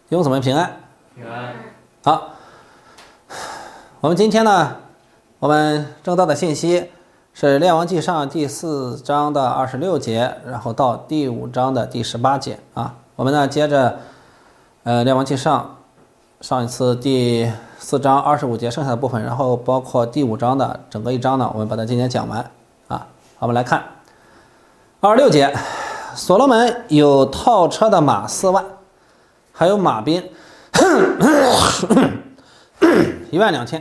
弟兄姊妹平安。 平安。 好，我们今天呢，我们正道的信息是《列王纪上》第4章的26节，然后到第5章的第18节啊。我们呢接着《列王纪上》上一次第4章25节剩下的部分，然后包括第5章的整个一章呢，我们把它今天讲完啊。我们来看26节，所罗门有套车的马4万，还有马兵12000。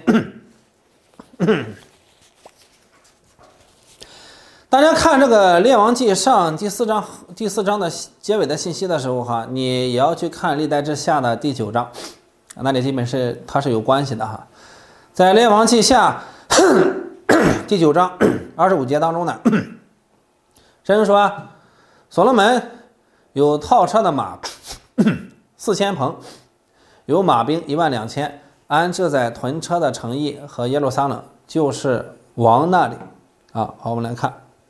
大家看这个《列王纪上》第4章的结尾的信息的时候哈，你也要去看历代志下的第9章，那里基本是它是有关系的哈。在《列王纪下》第9章25节当中呢，神说所罗门有套车的马4000棚，有马兵12000，安置在屯车的城邑和耶路撒冷，就是王那里啊。好，我们来看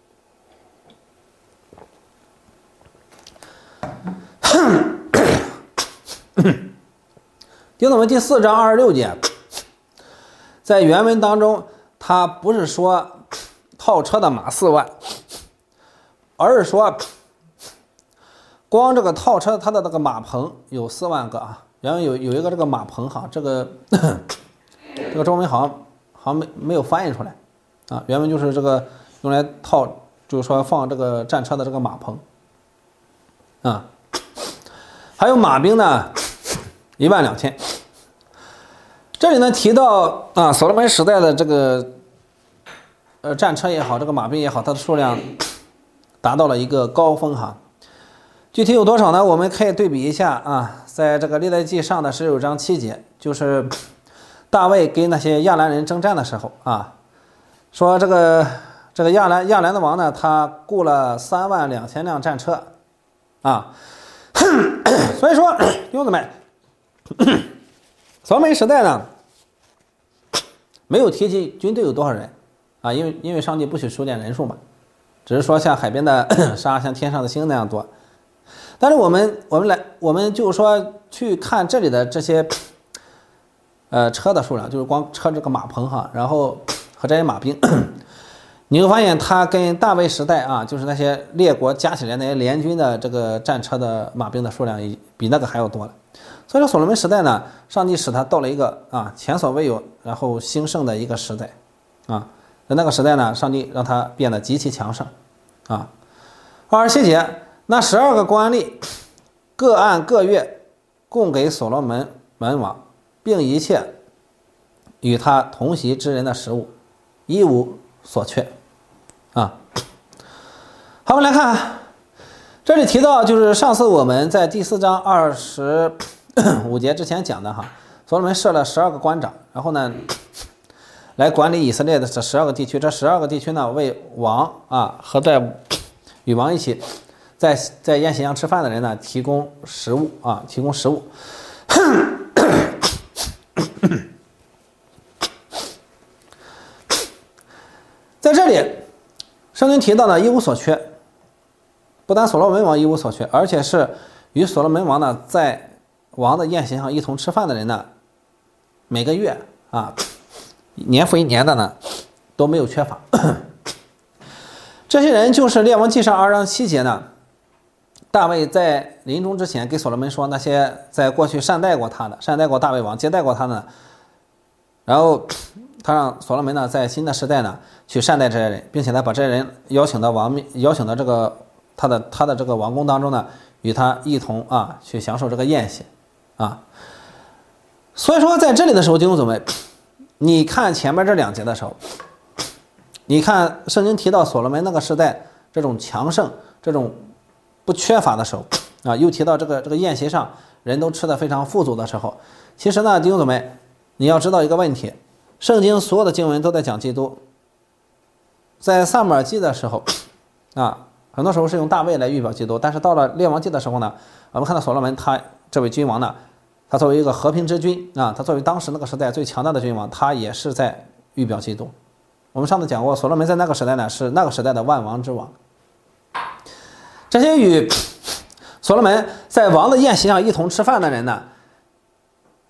弟兄们，第4章26节，在原文当中，他不是说套车的马4万，而是说光这个套车它的那个马棚有4万个啊。然后有一个这个马棚哈，这个中文好像没有翻译出来啊。原文就是这个用来套，就是说放这个战车的这个马棚啊。还有马兵呢12000。这里呢提到啊，所罗门时代的这个战车也好，这个马兵也好，它的数量达到了一个高峰哈。具体有多少呢？我们可以对比一下啊，在这个历代记上的19章7节，就是大卫跟那些亚兰人征战的时候啊，说这个亚兰的王呢，他雇了32000辆战车啊。所以说弟兄姊妹，所罗门时代呢没有提及军队有多少人啊，因为上帝不许数点人数嘛，只是说像海边的沙，像天上的星那样多。但是我们就说去看这里的这些车的数量，就是光车这个马棚哈，然后和这些马兵，你会发现它跟大卫时代啊，就是那些列国加起来那些联军的这个战车的马兵的数量比那个还要多了。所以说所罗门时代呢，上帝使他到了一个啊前所未有然后兴盛的一个时代啊。在那个时代呢，上帝让他变得极其强盛啊。27节，那12个官吏各按各月供给所罗门文王，并一切与他同席之人的食物，一无所缺啊。好，我们来看这里提到，就是上次我们在第4章25节之前讲的哈，所罗门设了12个官长，然后呢来管理以色列的这12个地区。这12个地区呢，为王啊和在与王一起在宴席上吃饭的人呢提供食物啊，提供食物。在这里圣经提到呢一无所缺，不但所罗门王一无所缺，而且是与所罗门王呢在王的宴席上一同吃饭的人呢，每个月啊年复一年的呢都没有缺乏。这些人就是列王纪上2章7节呢，大卫在临终之前给所罗门说，那些在过去善待过他的，善待过大卫王，接待过他呢，然后他让所罗门呢在新的时代呢去善待这些人，并且呢把这些人邀请到这个他的这个王宫当中呢，与他一同啊去享受这个宴席啊。所以说在这里的时候，弟兄姊妹，你看前面这2节的时候，你看圣经提到所罗门那个时代这种强盛，这种不缺乏的时候啊，又提到这个宴席上人都吃得非常富足的时候，其实呢弟兄姊妹，你要知道一个问题，圣经所有的经文都在讲基督。在撒母耳记的时候啊，很多时候是用大卫来预表基督，但是到了列王记的时候呢，我们看到所罗门他这位君王呢，他作为一个和平之君啊，他作为当时那个时代最强大的君王，他也是在预表基督。我们上次讲过，所罗门在那个时代呢是那个时代的万王之王。这些与所罗门在王的宴席上一同吃饭的人呢，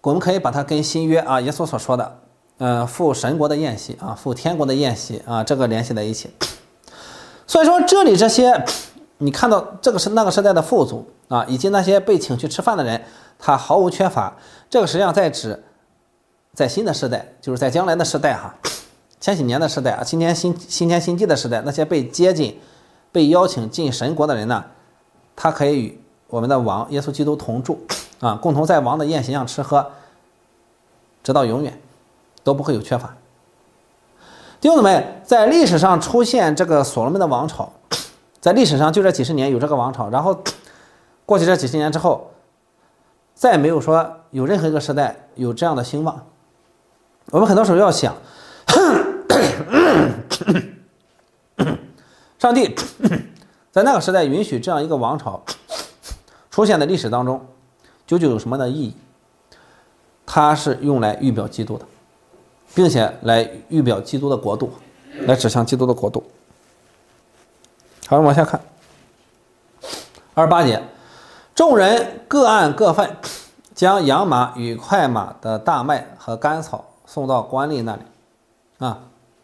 我们可以把它跟新约啊耶稣所说的赴神国的宴席啊，赴天国的宴席啊，这个联系在一起。所以说这里这些你看到这个是那个时代的富足啊，以及那些被请去吃饭的人，他毫无缺乏。这个实际上在指在新的时代，就是在将来的时代哈，千禧年的时代啊，新天新地的时代，那些被接近、被邀请进神国的人呢，他可以与我们的王耶稣基督同住啊，共同在王的宴席上吃喝，直到永远都不会有缺乏。弟兄姊妹，在历史上出现这个所罗门的王朝，在历史上就这几十年有这个王朝，然后过去这几十年之后，再也没有说有任何一个时代有这样的兴旺。我们很多时候要想，上帝在那个时代允许这样一个王朝出现在历史当中，究竟有什么的意义？它是用来预表基督的，并且来预表基督的国度，来指向基督的国度。好，往下看28节，众人各按各份，将羊马与快马的大麦和干草送到官吏那里啊。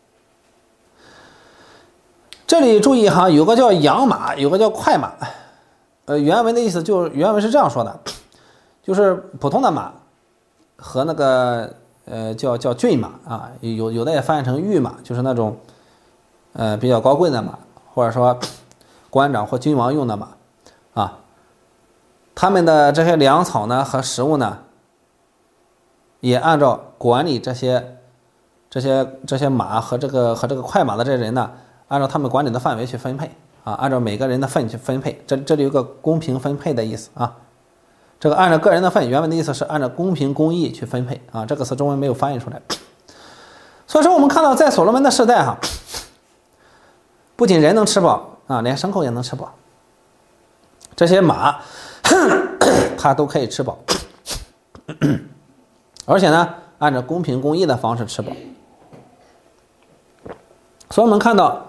这里注意哈，有个叫羊马，有个叫快马。原文的意思原文是这样说的，就是普通的马和那个叫骏马啊，有的也翻译成御马，就是那种比较高贵的马，或者说官长或君王用的马啊。他们的这些粮草呢和食物呢，也按照管理这些马和这个快马的这些人呢，按照他们管理的范围去分配啊，按照每个人的份去分配。这里有个公平分配的意思啊。这个按照个人的份，原文的意思是按照公平公义去分配啊，这个词中文没有翻译出来。所以说我们看到在所罗门的时代哈，不仅人能吃饱啊，连牲口也能吃饱，这些马它都可以吃饱，而且呢按照公平公义的方式吃饱。所以我们看到，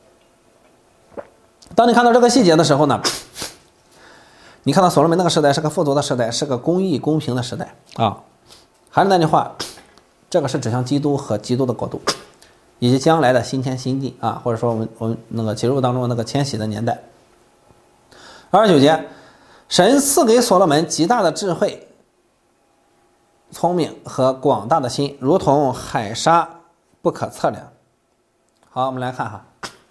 当你看到这个细节的时候呢，你看到所罗门那个时代是个富足的时代，是个公义公平的时代啊。还是那句话，这个是指向基督和基督的国度，以及将来的新天新地啊，或者说我们那个启示录当中那个迁徙的年代。29节，神赐给所罗门极大的智慧、聪明和广大的心，如同海沙不可测量。好，我们来看哈。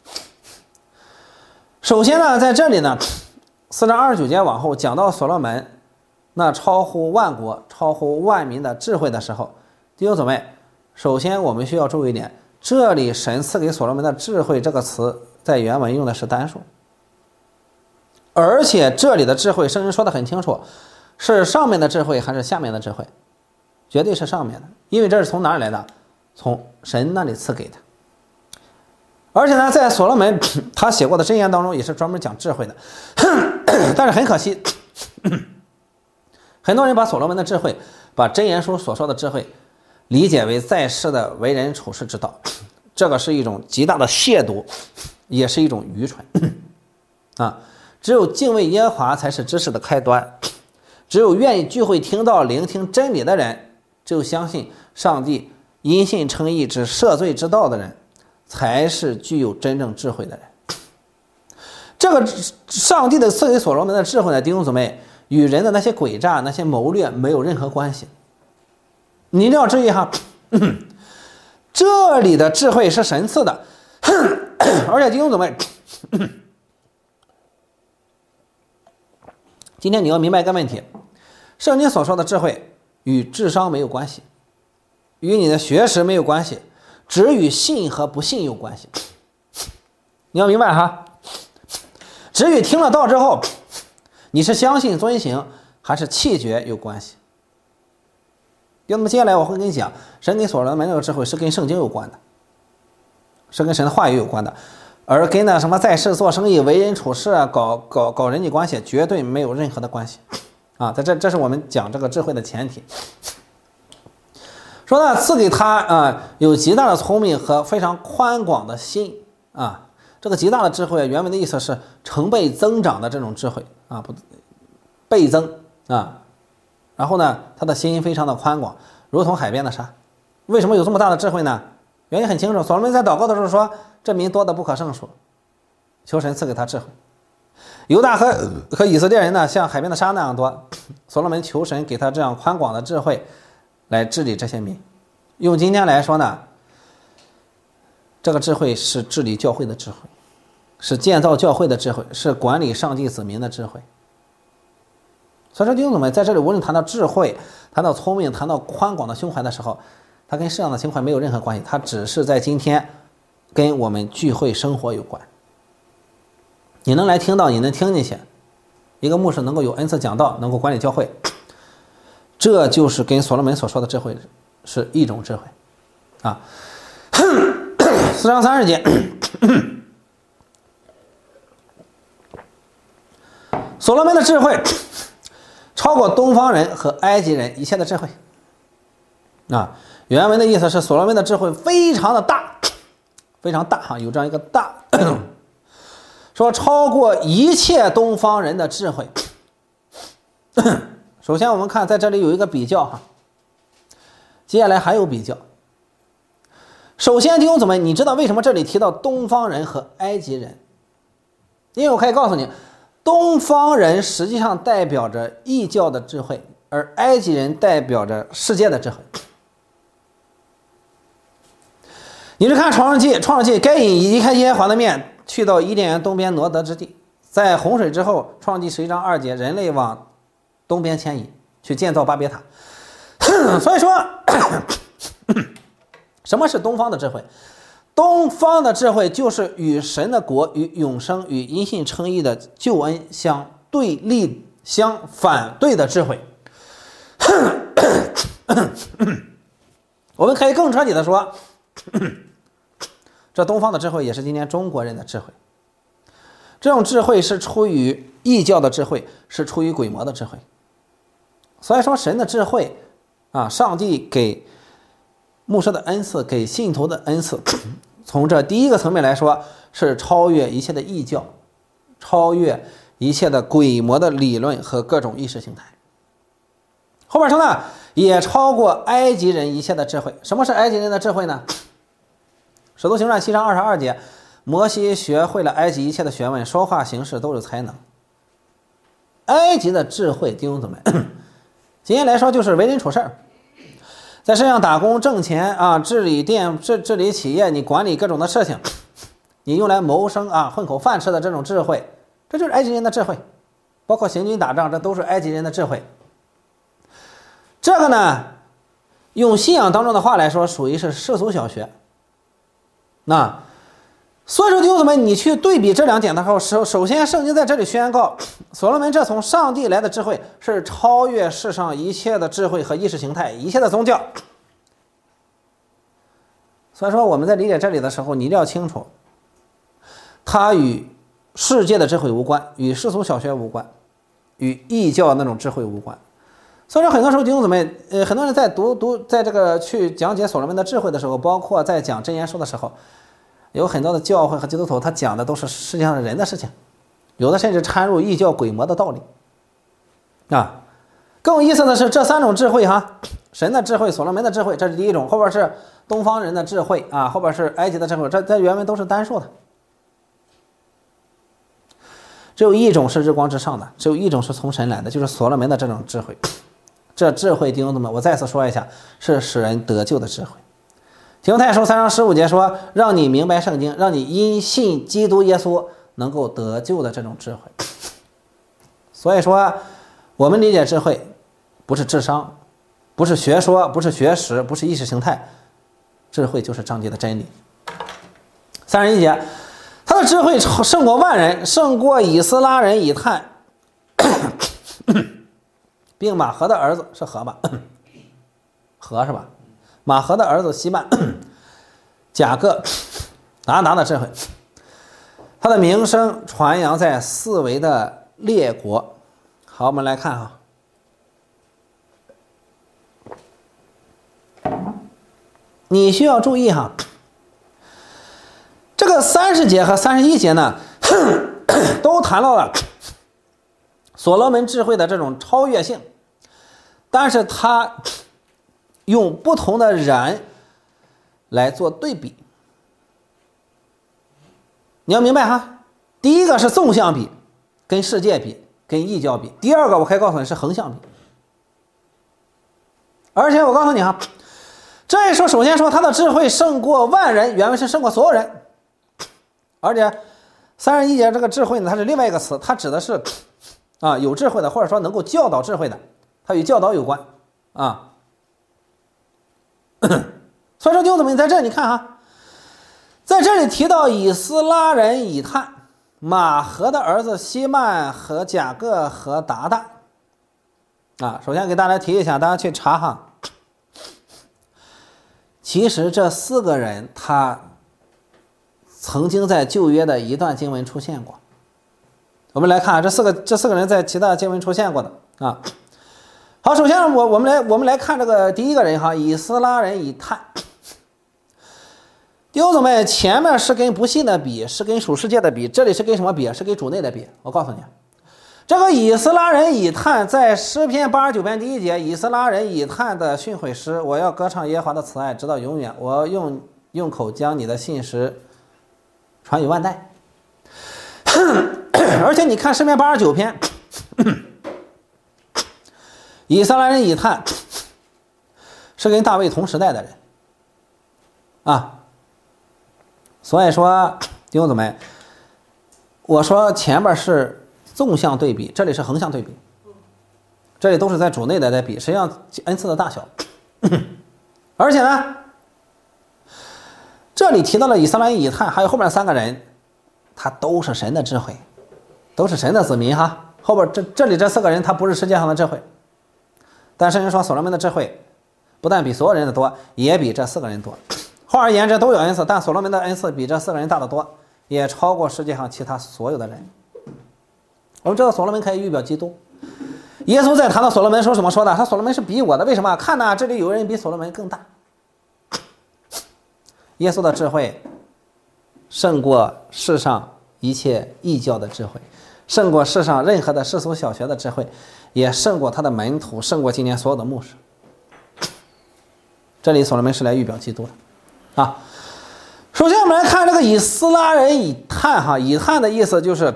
首先呢，在这里呢，4章29节往后讲到所罗门那超乎万国、超乎万民的智慧的时候，弟兄姊妹，首先我们需要注意一点，这里神赐给所罗门的智慧这个词在原文用的是单数，而且这里的智慧圣经说得很清楚，是上面的智慧还是下面的智慧？绝对是上面的，因为这是从哪里来的？从神那里赐给的。而且呢，在所罗门他写过的箴言当中也是专门讲智慧的，但是很可惜，很多人把所罗门的智慧，把箴言书所说的智慧理解为在世的为人处世之道，这个是一种极大的亵渎，也是一种愚蠢啊！只有敬畏耶和华才是知识的开端，只有愿意聚会听到聆听真理的人，只有相信上帝因信称义之赦罪之道的人，才是具有真正智慧的人。这个上帝的赐给所罗门的智慧呢，弟兄姊妹，与人的那些诡诈、那些谋略没有任何关系。你一定要注意哈，这里的智慧是神赐的，而且弟兄姊妹，今天你要明白一个问题，圣经所说的智慧与智商没有关系，与你的学识没有关系，只与信和不信有关系。你要明白哈，只与听了道之后你是相信遵行还是弃绝有关系。那么接下来我会跟你讲，神给所罗门这个智慧是跟圣经有关的，是跟神的话语有关的，而跟那什么在世做生意、为人处事啊、搞人际关系绝对没有任何的关系啊！这是我们讲这个智慧的前提。说呢，赐给他有极大的聪明和非常宽广的心啊。这个极大的智慧原文的意思是成倍增长的这种智慧啊，不倍增啊。 然后呢，他的心非常的宽广，如同海边的沙。为什么有这么大的智慧呢？原因很清楚，所罗门在祷告的时候说，这民多得不可胜数，求神赐给他智慧。犹大和以色列人呢，像海边的沙那样多，所罗门求神给他这样宽广的智慧来治理这些民。用今天来说呢，这个智慧是治理教会的智慧，是建造教会的智慧，是管理上帝子民的智慧。所以说弟兄姊妹，在这里无论谈到智慧，谈到聪明，谈到宽广的胸怀的时候，它跟世上的情怀没有任何关系，它只是在今天跟我们聚会生活有关。你能来听到，你能听进去，一个牧师能够有恩赐讲道，能够管理教会，这就是跟所罗门所说的智慧是一种智慧啊。4章30节，所罗门的智慧超过东方人和埃及人一切的智慧啊。原文的意思是所罗门的智慧非常的大，非常大哈，有这样一个大，说超过一切东方人的智慧。首先我们看在这里有一个比较哈，接下来还有比较。首先弟兄姊妹，你知道为什么这里提到东方人和埃及人？因为我可以告诉你，东方人实际上代表着异教的智慧，而埃及人代表着世界的智慧。你是看创世纪，该隐离开耶和华的面，去到伊甸园东边挪得之地，在洪水之后，创世纪11章2节，人类往东边迁移，去建造巴别塔。所以说什么是东方的智慧？东方的智慧就是与神的国、与永生、与因信称义的救恩相对立、相反对的智慧。我们可以更彻底的说，这东方的智慧也是今天中国人的智慧。这种智慧是出于异教的智慧，是出于鬼魔的智慧。所以说神的智慧啊，上帝给牧师的恩赐，给信徒的恩赐，从这第一个层面来说，是超越一切的异教，超越一切的鬼魔的理论和各种意识形态。后边说呢，也超过埃及人一切的智慧。什么是埃及人的智慧呢？使徒行传7章22节，摩西学会了埃及一切的学问，说话行事都有才能。埃及的智慧，弟兄姊妹，今天来说就是为人处事，在身上打工挣钱啊，治理店、治理企业，你管理各种的事情，你用来谋生啊，混口饭吃的这种智慧，这就是埃及人的智慧。包括行军打仗，这都是埃及人的智慧。这个呢，用信仰当中的话来说，属于是世俗小学。那所以说弟兄姊妹，你去对比这两点的时候，首先圣经在这里宣告，所罗门这从上帝来的智慧是超越世上一切的智慧和意识形态，一切的宗教。所以说我们在理解这里的时候，你一定要清楚，它与世界的智慧无关，与世俗小学无关，与异教那种智慧无关。所以说很多时候弟兄姊妹，很多人在在这个去讲解所罗门的智慧的时候，包括在讲箴言书的时候，有很多的教会和基督徒他讲的都是世界上的人的事情，有的甚至掺入异教鬼魔的道理啊。更有意思的是这三种智慧哈，神的智慧、所罗门的智慧，这是第一种，后边是东方人的智慧啊，后边是埃及的智慧，这在原文都是单数的。只有一种是日光之上的，只有一种是从神来的，就是所罗门的这种智慧。这智慧弟兄姊妹，我再次说一下，是使人得救的智慧。提摩太书3章15节说，让你明白圣经，让你因信基督耶稣能够得救的这种智慧。所以说我们理解智慧不是智商，不是学说，不是学识，不是意识形态，智慧就是上帝的真理。31节，他的智慧胜过万人，胜过以斯拉人以探并马和的儿子是和吧？和是吧？马和的儿子西曼，雅各达的智慧，他的名声传扬在四围的列国。好，我们来看哈，你需要注意哈，这个30节和31节呢，都谈到了所罗门智慧的这种超越性。 但是他用不同的人来做对比。你要明白哈，第一个是纵向比，跟世界比，跟异教比；第二个我可以告诉你是横向比。而且我告诉你哈，这一说首先说他的智慧胜过万人，原文是胜过所有人。而且31节这个智慧呢，它是另外一个词，它指的是有智慧的，或者说能够教导智慧的，它与教导有关啊。所以说弟兄姊妹在这里你看哈，在这里提到以斯拉人以探、马和的儿子希曼和贾各和达大首先给大家提一下，大家去查哈。其实这4个人他曾经在旧约的一段经文出现过。我们来看这四个人在其他经文出现过的啊。好，首先我们来看这个第一个人哈，以斯拉人以探。弟兄姊妹，前面是跟不信的比，是跟属世界的比，这里是跟什么比？是跟主内的比。我告诉你，这个以斯拉人以探在诗篇89篇第1节，以斯拉人以探的训诲诗，我要歌唱耶和华的慈爱直到永远，我用口将你的信实传与万代。而且你看诗篇89篇，以斯拉人以探是跟大卫同时代的人啊。所以说弟兄姊妹，我说前面是纵向对比，这里是横向对比，这里都是在主内的在比，实际上恩赐的大小。而且呢，这里提到了以斯拉人以探，还有后面3个人，他都是神的智慧，都是神的子民哈。后边这里这4个人，他不是世界上的智慧，但圣经说所罗门的智慧不但比所有人的多，也比这4个人多。换而言之，都有恩赐，但所罗门的恩赐比这4个人大得多，也超过世界上其他所有的人。我们知道所罗门可以预表基督。耶稣在谈到所罗门说什么说的？他所罗门是比我的，为什么？看呐，这里有人比所罗门更大。耶稣的智慧胜过世上一切异教的智慧，胜过世上任何的世俗小学的智慧，也胜过他的门徒，胜过今年所有的牧师。这里所罗门是来预表基督的啊。首先我们来看这个以斯拉人以探哈，以探的意思就是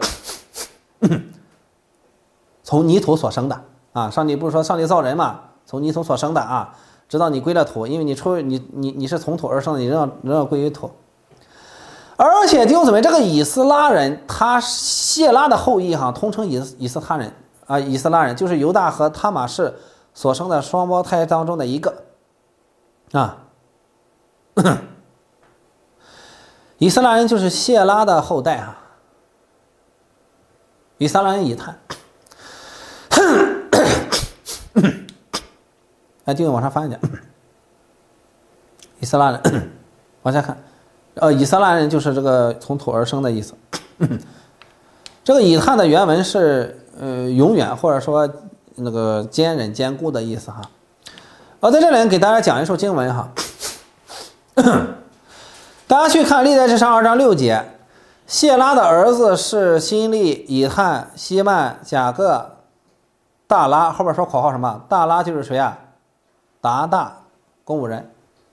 从泥土所生的啊。上帝不是说上帝造人嘛，从泥土所生的啊，直到你归了土，因为你是从土而生的，你仍要归于土。而且弟兄姊妹，这个以斯拉人他谢拉的后裔哈，通称以斯拉人就是犹大和他玛氏所生的双胞胎当中的一个啊。以斯拉人就是谢拉的后代哈。以斯拉人以探。来，继续往上翻一点。以斯拉人，往下看，以斯拉人就是这个从土而生的意思。这个以探的原文是永远或者说那个坚忍坚固的意思哈。在这里给大家讲一首经文哈。大家去看历代志上2章6节，谢拉的儿子是辛利、以探、希曼、贾各、大拉，后边说口号什么？大拉就是谁啊？达大公务人。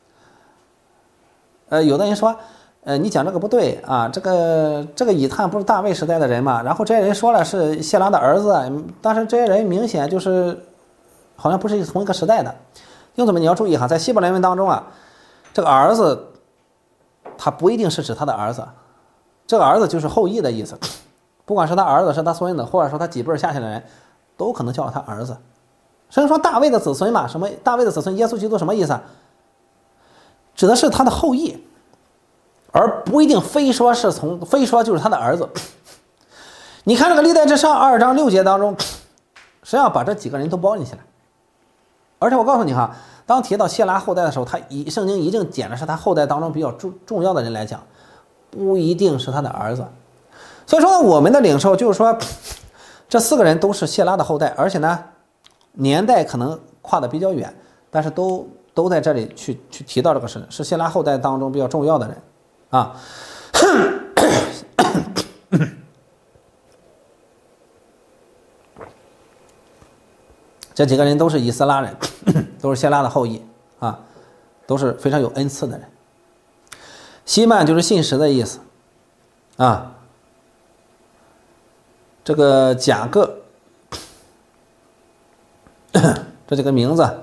有的人说，你讲这个不对啊，这个以探不是大卫时代的人嘛？然后这些人说了是谢拉的儿子，但是这些人明显就是好像不是同一个时代的。弟兄姊妹，你要注意哈，在希伯来文当中啊，这个儿子他不一定是指他的儿子，这个儿子就是后裔的意思，不管是他儿子是他孙子，或者说他几辈下去的人，都可能叫他儿子。所以说大卫的子孙嘛，什么大卫的子孙耶稣基督什么意思？指的是他的后裔，而不一定非说就是他的儿子。你看这个历代志上2章6节当中，实际上把这几个人都包进去了。而且我告诉你哈，当提到谢拉后代的时候，圣经一定捡的是他后代当中比较重要的人来讲，不一定是他的儿子。所以说呢，我们的领受就是说，这4个人都是谢拉的后代，而且呢年代可能跨得比较远，但是都在这里去提到这个是谢拉后代当中比较重要的人啊。 这几个人都是以斯拉人，都是谢拉的后裔啊，都是非常有恩赐的人。希曼就是信实的意思啊。这个雅各这几个名字，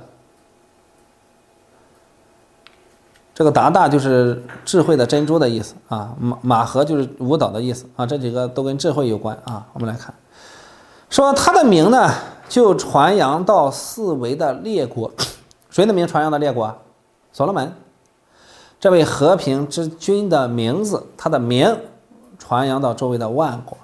这个达大就是智慧的珍珠的意思啊，马和就是舞蹈的意思啊，这几个都跟智慧有关啊。我们来看，说他的名呢就传扬到四围的列国，谁的名传扬到列国？所罗门，这位和平之君的名字，他的名传扬到周围的万国。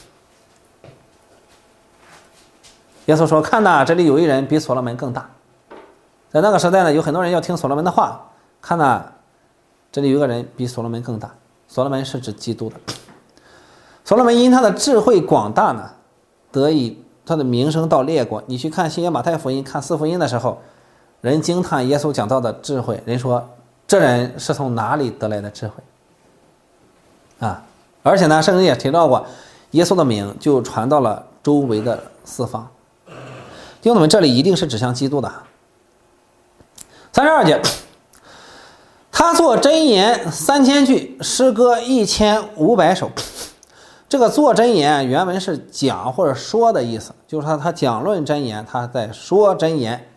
耶稣说：“看呐，这里有一人比所罗门更大。”在那个时代呢，有很多人要听所罗门的话。看呐，这里有一个人比所罗门更大。所罗门是指基督的。所罗门因他的智慧广大呢，得以他的名声到列国。你去看新约马太福音，看四福音的时候，人惊叹耶稣讲到的智慧，人说这人是从哪里得来的智慧啊？而且呢，圣经也提到过，耶稣的名就传到了周围的四方。弟兄姊妹，这里一定是指向基督的。32节，他作箴言3000句，诗歌1500首。这个作箴言原文是讲或者说的意思，就是他讲论箴言，他在说箴言。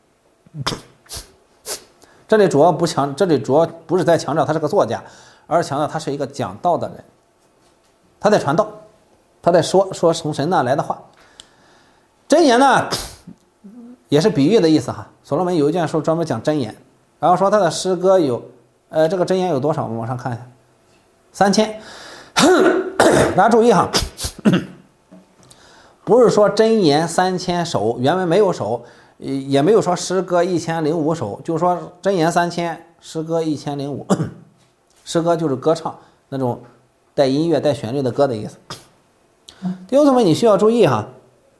这里主要不是在强调他是个作家，而是强调他是一个讲道的人。他在传道，他在说从神那来的话。箴言呢，也是比喻的意思哈。所罗门有一卷书专门讲箴言，然后说他的诗歌有，这个箴言有多少？我们往上看一下，3000。大家注意哈，不是说箴言3000首，原文没有首，也没有说诗歌1005首，就是说箴言3000，诗歌1005。诗歌就是歌唱那种带音乐带旋律的歌的意思。弟兄姊妹，你需要注意哈。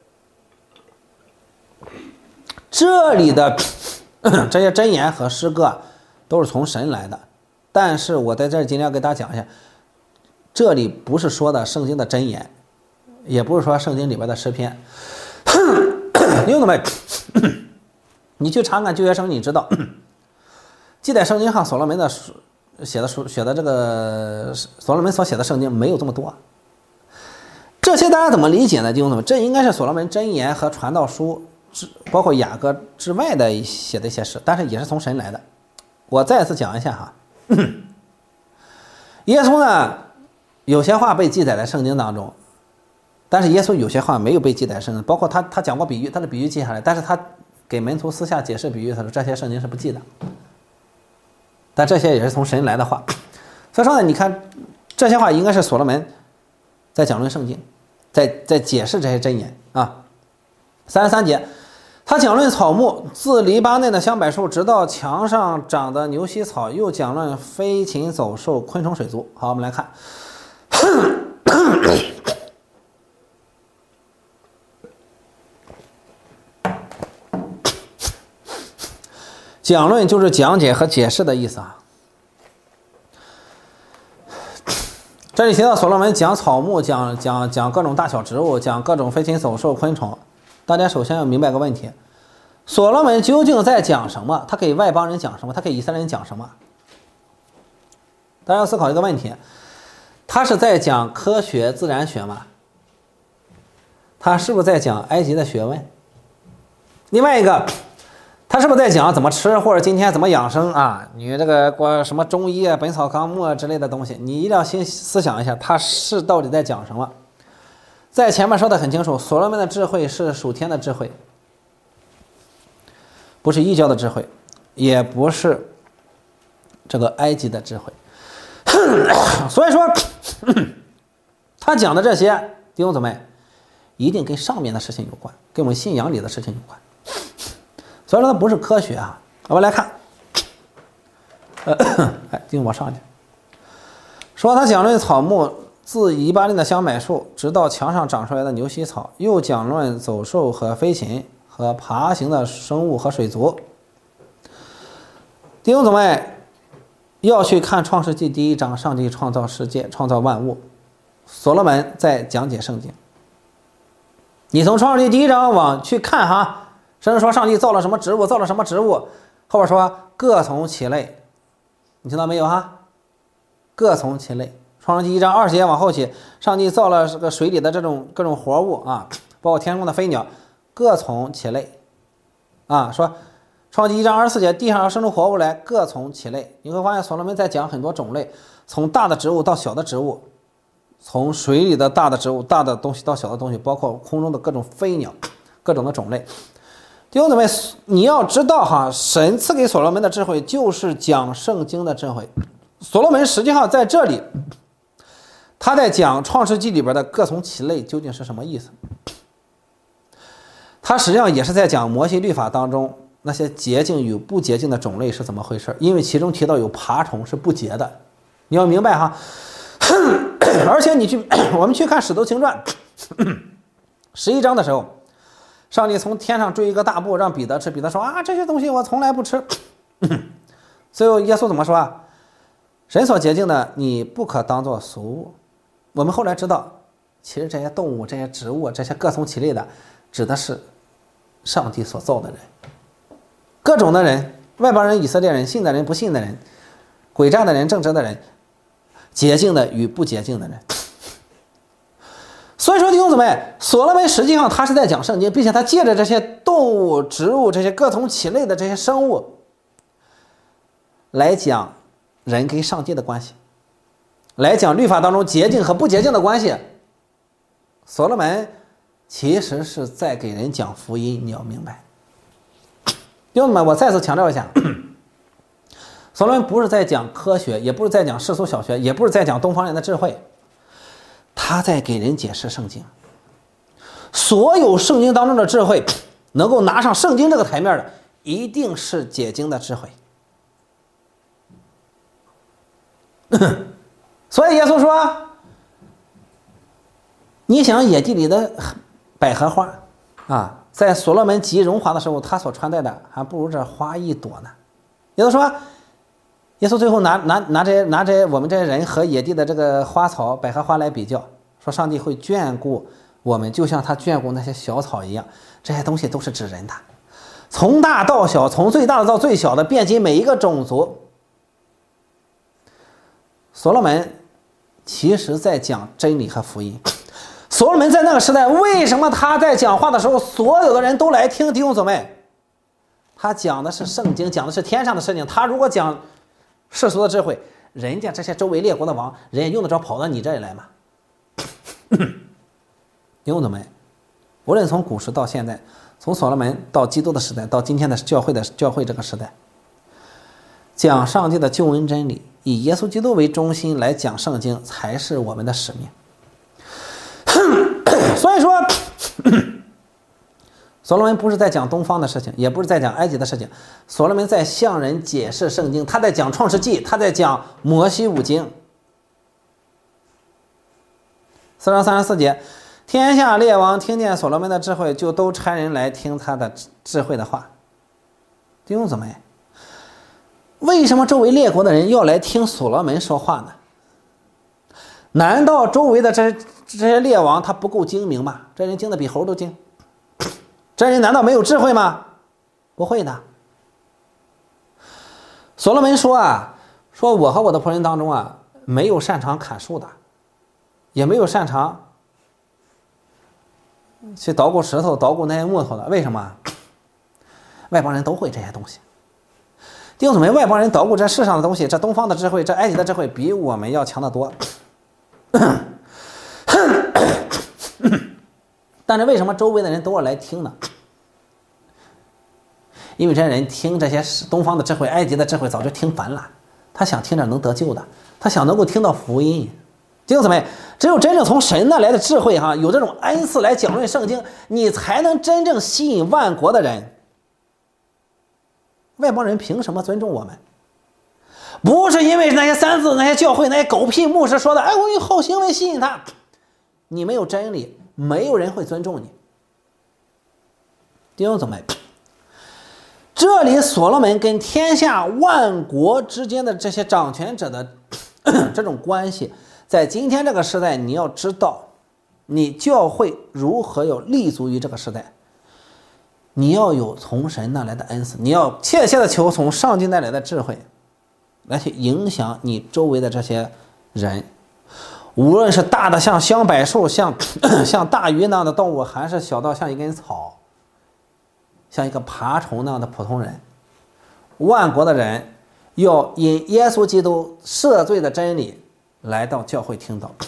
这里的这些箴言和诗歌都是从神来的，但是我在这儿今天要给大家讲一下，这里不是说的圣经的箴言，也不是说圣经里边的诗篇。弟兄们，你去查看旧约圣经，你知道记载圣经上所罗门的写的这个所罗门所写的圣经没有这么多。这些大家怎么理解呢？弟兄们，这应该是所罗门箴言和传道书包括雅各之外的写的一些诗，但是也是从神来的。我再次讲一下哈，耶稣呢有些话被记载在圣经当中，但是耶稣有些话没有被记载在圣经，包括他讲过比喻，他的比喻记下来，但是他给门徒私下解释比喻的时候，这些圣经是不记的。但这些也是从神来的话，所以说呢，你看这些话应该是所罗门在讲论圣经，在解释这些箴言啊。33节，他讲论草木，自黎巴嫩的香柏树，直到墙上长的牛膝草，又讲论飞禽走兽、昆虫水族。好，我们来看，讲论就是讲解和解释的意思啊。这里提到所罗门讲草木，讲各种大小植物，讲各种飞禽走兽、昆虫。大家首先要明白个问题，所罗门究竟在讲什么？他给外邦人讲什么？他给以色列人讲什么？大家要思考一个问题，他是在讲科学自然学吗？他是不是在讲埃及的学问？另外一个，他是不是在讲怎么吃，或者今天怎么养生啊？你这个什么中医啊、本草纲目啊之类的东西，你一定要先思想一下，他是到底在讲什么？在前面说的很清楚，所罗门的智慧是属天的智慧，不是异教的智慧，也不是这个埃及的智慧。所以说他讲的这些弟兄姊妹一定跟上面的事情有关，跟我们信仰里的事情有关。所以说它不是科学啊。我们来看继续往上去，说他讲论草木，自黎巴嫩的香柏树，直到墙上长出来的牛膝草，又讲论走兽和飞禽和爬行的生物和水族。弟兄姊妹要去看创世纪1章，上帝创造世界，创造万物，所罗门在讲解圣经。你从创世纪1章往去看哈， 甚至说上帝造了什么植物，造了什么植物，后边说各从其类，你听到没有哈？各从其类。创世纪1章20节往后起，上帝造了这个水里的这种各种活物啊，包括天空的飞鸟，各从其类啊。说创世纪1章24节，地上要生出活物来，各从其类。你会发现所罗门在讲很多种类，从大的植物到小的植物，从水里的大的植物、大的东西到小的东西，包括空中的各种飞鸟，各种的种类。弟兄姊妹，你要知道哈，神赐给所罗门的智慧就是讲圣经的智慧。所罗门实际上在这里，他在讲创世纪里边的各从其类究竟是什么意思。他实际上也是在讲摩西律法当中那些洁净与不洁净的种类是怎么回事，因为其中提到有爬虫是不洁的，你要明白哈。而且我们去看《使徒行传》11章的时候，上帝从天上坠一个大布让彼得吃，彼得说啊，这些东西我从来不吃。最后耶稣怎么说啊？神所洁净的你不可当作俗物。我们后来知道，其实这些动物、这些植物、这些各从其类的，指的是上帝所造的人，各种的人，外邦人、以色列人、信的人、不信的人，诡诈的人、正直的人，洁净的与不洁净的人。所以说弟兄姊妹，所罗门实际上他是在讲圣经，并且他借着这些动物、植物、这些各从其类的这些生物来讲人跟上帝的关系，来讲律法当中洁净和不洁净的关系。所罗门其实是在给人讲福音，你要明白。弟兄们，我再次强调一下，所罗门不是在讲科学，也不是在讲世俗小学，也不是在讲东方人的智慧，他在给人解释圣经。所有圣经当中的智慧能够拿上圣经这个台面的，一定是解经的智慧。所以耶稣说，你想野地里的百合花啊，在所罗门极荣华的时候，他所穿戴的还不如这花一朵呢。耶稣说，耶稣最后拿这我们这些人和野地的这个花草百合花来比较，说上帝会眷顾我们，就像他眷顾那些小草一样。这些东西都是指人的，从大到小，从最大的到最小的，遍及每一个种族。所罗门其实在讲真理和福音。所罗门在那个时代，为什么他在讲话的时候所有的人都来听？弟兄姊妹，他讲的是圣经，讲的是天上的事情。他如果讲世俗的智慧，人家这些周围列国的王，人家用得着跑到你这里来吗？弟兄姊妹，无论从古时到现在，从所罗门到基督的时代，到今天的教会这个时代，讲上帝的救恩真理，以耶稣基督为中心来讲圣经，才是我们的使命。所以说，所罗门不是在讲东方的事情，也不是在讲埃及的事情，所罗门在向人解释圣经，他在讲创世纪，他在讲摩西五经。4章34节，天下列王听见所罗门的智慧，就都差人来听他的智慧的话。弟兄姊妹，为什么周围列国的人要来听所罗门说话呢？难道周围的这些列王他不够精明吗？这人精的比猴都精，这人难道没有智慧吗？不会的。所罗门说啊，说我和我的仆人当中啊，没有擅长砍树的，也没有擅长去捣鼓石头、捣鼓那些木头的。为什么？外邦人都会这些东西。弟兄姊妹，外邦人捣鼓这世上的东西，这东方的智慧，这埃及的智慧，比我们要强得多。但是为什么周围的人都要来听呢？因为这些人听这些东方的智慧、埃及的智慧早就听烦了，他想听点能得救的，他想能够听到福音。弟兄姊妹，只有真正从神那来的智慧有这种恩赐来讲论圣经，你才能真正吸引万国的人。外邦人凭什么尊重我们？不是因为那些三字、那些教会、那些狗屁牧师说的，哎，我用好行为吸引他。你没有真理，没有人会尊重你。弟兄姊妹，这里所罗门跟天下万国之间的这些掌权者的这种关系，在今天这个时代，你要知道，你教会如何要立足于这个时代， 你要有从神那来的恩赐，你要切切的求从上帝那来的智慧，来去影响你周围的这些人，无论是大的像香柏树，像大鱼那样的动物，还是小到像一根草，像一个爬虫那样的普通人，万国的人要因耶稣基督赦罪的真理来到教会听到。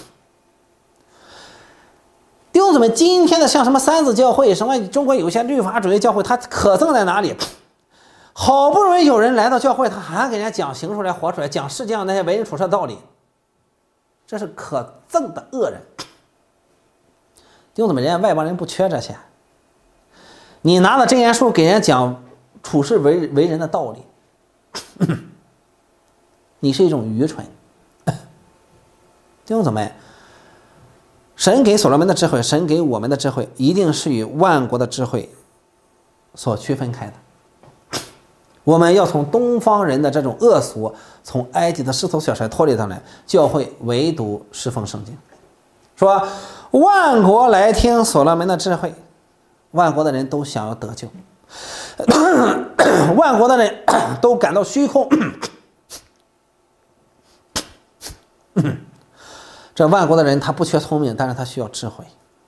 弟兄姊妹，今天的像什么三自教会，什么中国有些律法主义教会，它可憎在哪里？好不容易有人来到教会，他还给人家讲行出来活出来，讲世界上那些为人处事的道理，这是可憎的恶人。弟兄姊妹，人家外邦人不缺这些，你拿着真言书给人家讲处事为人的道理，你是一种愚蠢。弟兄姊妹，神给所罗门的智慧，神给我们的智慧，一定是与万国的智慧所区分开的。我们要从东方人的这种恶俗，从埃及的世俗小事脱离上来，教会唯独侍奉圣经。说万国来听所罗门的智慧，万国的人都想要得救，万国的人都感到虚空。这万国的人他不缺聪明，但是他需要智慧。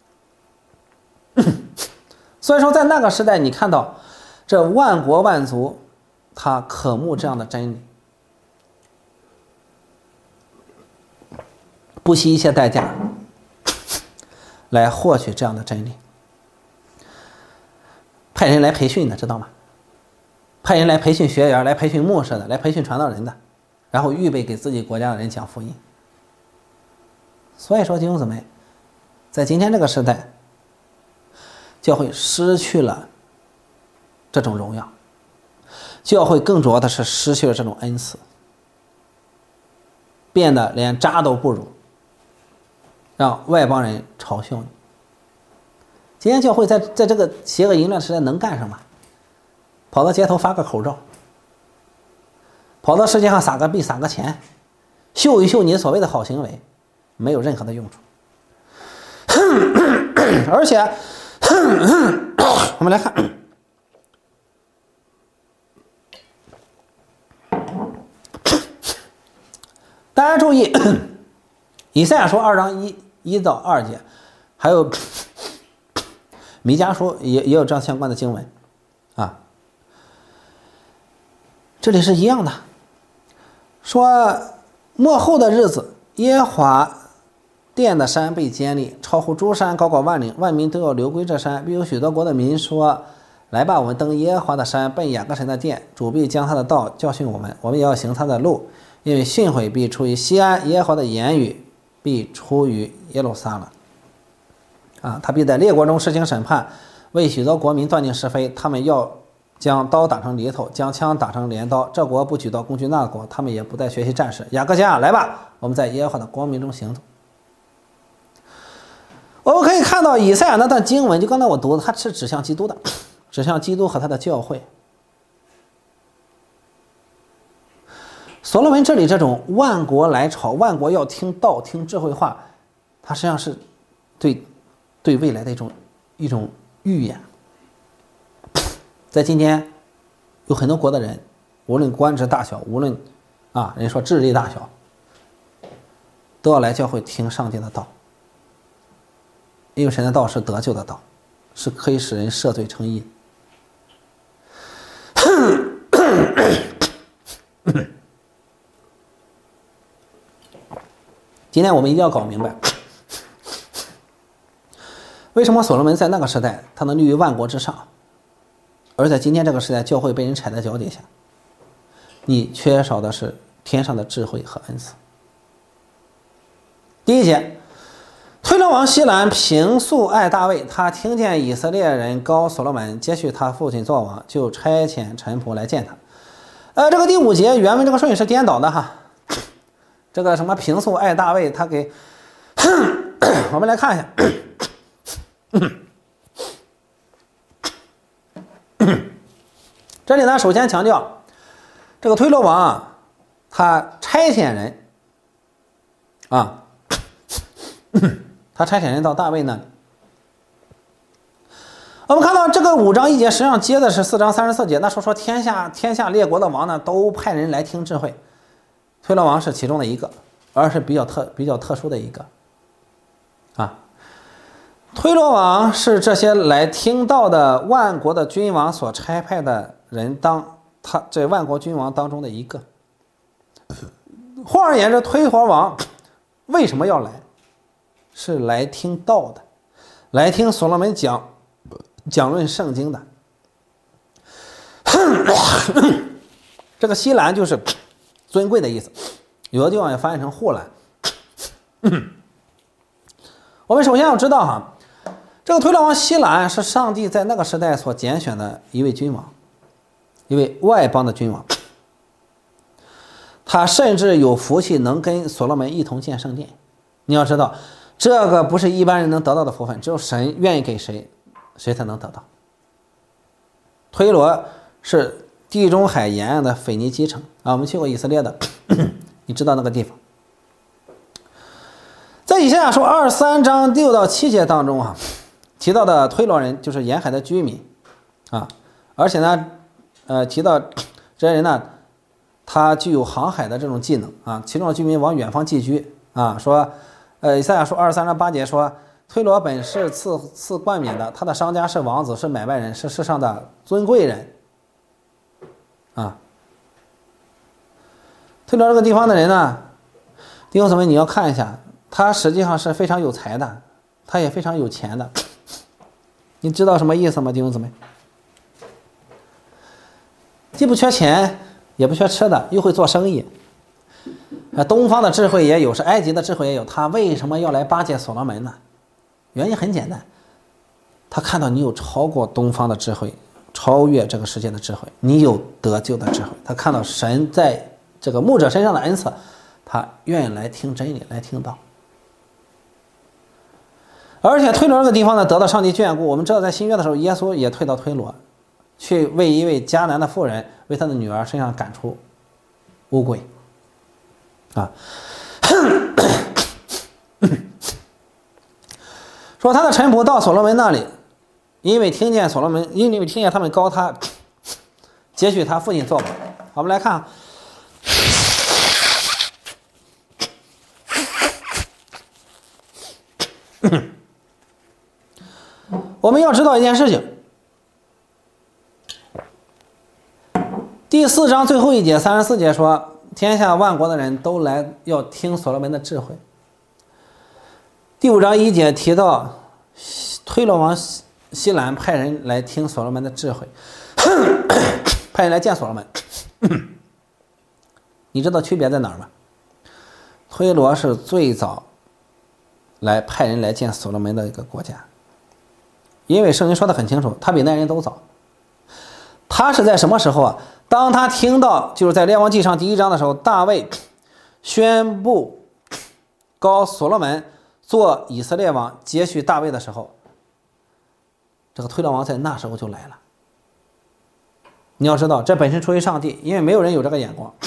所以说在那个时代，你看到这万国万族他渴慕这样的真理，不惜一切代价来获取这样的真理，派人来培训的，知道吗？派人来培训学员，来培训牧师的，来培训传道人的，然后预备给自己国家的人讲福音。所以说弟兄姊妹，在今天这个时代，教会失去了这种荣耀，教会更主要的是失去了这种恩赐，变得连渣都不如，让外邦人嘲笑你。今天教会在这个邪恶淫乱时代能干什么？跑到街头发个口罩，跑到世界上撒个币撒个钱，秀一秀你所谓的好行为，没有任何的用处。而且我们来看，大家注意以赛亚书2章1到2节，还有弥迦书也有这样相关的经文啊。这里是一样的，说末后的日子，耶和华殿的山被坚立，超乎诸山，高过万岭，万民都要流归这山。必有许多国的民说：来吧，我们登耶和华的山，奔雅各神的殿。主必将他的道教训我们，我们也要行他的路。因为训诲必出于西安，耶和华的言语必出于耶路撒冷。啊，他必在列国中施行审判，为许多国民断定是非。他们要将刀打成犁头，将枪打成镰刀。这国不举刀攻击那国，他们也不再学习战士。雅各家，来吧，我们在耶和华的光明中行走。我们可以看到以赛亚那段经文，就刚才我读的，它是指向基督的，指向基督和他的教会。所罗门这里这种万国来朝，万国要听道听智慧话，它实际上是对未来的一种预言。在今天有很多国的人，无论官职大小，无论人说智力大小，都要来教会听上帝的道，因为神的道是得救的道，是可以使人赦罪称义。今天我们一定要搞明白，为什么所罗门在那个时代他能立于万国之上，而在今天这个时代教会被人踩在脚底下。你缺少的是天上的智慧和恩赐。第一节，推罗王西兰平素爱大卫，他听见以色列人膏所罗门接续他父亲做王，就差遣臣仆来见他。这个第5节原文这个顺序是颠倒的哈。这个什么平素爱大卫，他给我们来看一下。这里呢，首先强调这个推罗王他差遣人他差遣人到大卫那里， 我们看到这个5章1节实际上接的是4章34节，那说天下列国的王呢，都派人来听智慧，推罗王是其中的一个，而是比较特殊的一个啊。推罗王是这些来听道的万国的君王所差派的人，这万国君王当中的一个。换而言之，推罗王为什么要来？是来听道的，来听所罗门讲论圣经的。这个西兰就是尊贵的意思，有的地方也翻译成护栏。我们首先要知道哈，这个推罗王西兰是上帝在那个时代所拣选的一位君王，一位外邦的君王。他甚至有福气能跟所罗门一同建圣殿。你要知道，这个不是一般人能得到的福分，只有神愿意给谁，谁才能得到。推罗是地中海沿岸的腓尼基城啊，我们去过以色列的，你知道那个地方。在以赛亚书23章6到7节当中啊，提到的推罗人就是沿海的居民啊，而且呢，提到这些人呢，他具有航海的这种技能啊，其中的居民往远方寄居啊，说，以赛亚书23章8节说，推罗本是赐冠冕的，他的商家是王子，是买卖人，是世上的尊贵人啊。推罗这个地方的人呢，弟兄姊妹，你要看一下，他实际上是非常有才的，他也非常有钱的。你知道什么意思吗，弟兄姊妹？既不缺钱，也不缺吃的，又会做生意。东方的智慧也有，是埃及的智慧也有，他为什么要来巴结所罗门呢？原因很简单，他看到你有超过东方的智慧，超越这个世界的智慧，你有得救的智慧，他看到神在这个牧者身上的恩赐，他愿意来听真理，来听道。而且推罗这个地方呢，得到上帝眷顾。我们知道在新约的时候，耶稣也退到推罗，去为一位迦南的妇人，为他的女儿身上赶出污鬼啊。说他的臣仆到所罗门那里，因为听见他们膏他，接续他父亲做王。我们来看，我们要知道一件事情，第4章最后一节34节说，天下万国的人都来要听所罗门的智慧。第5章1节提到推罗王西兰派人来听所罗门的智慧，派人来见所罗门。你知道区别在哪儿吗？推罗是最早来派人来见所罗门的一个国家，因为圣经说得很清楚，他比那人都早。他是在什么时候啊？当他听到，就是在列王纪上第1章的时候，大卫宣布膏所罗门做以色列王，接续大卫的时候，这个推罗王在那时候就来了。你要知道，这本身出于上帝，因为没有人有这个眼光。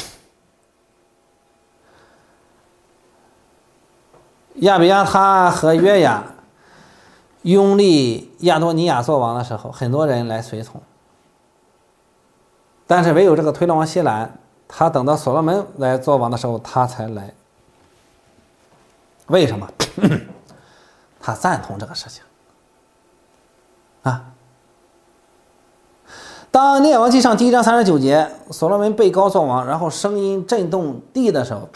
亚比亚他和约雅拥立亚多尼亚做王的时候，很多人来随从，但是唯有这个推罗王西兰，他等到所罗门来做王的时候，他才来。为什么？他赞同这个事情啊。当列王纪上第1章39节，所罗门被膏做王，然后声音震动地的时候，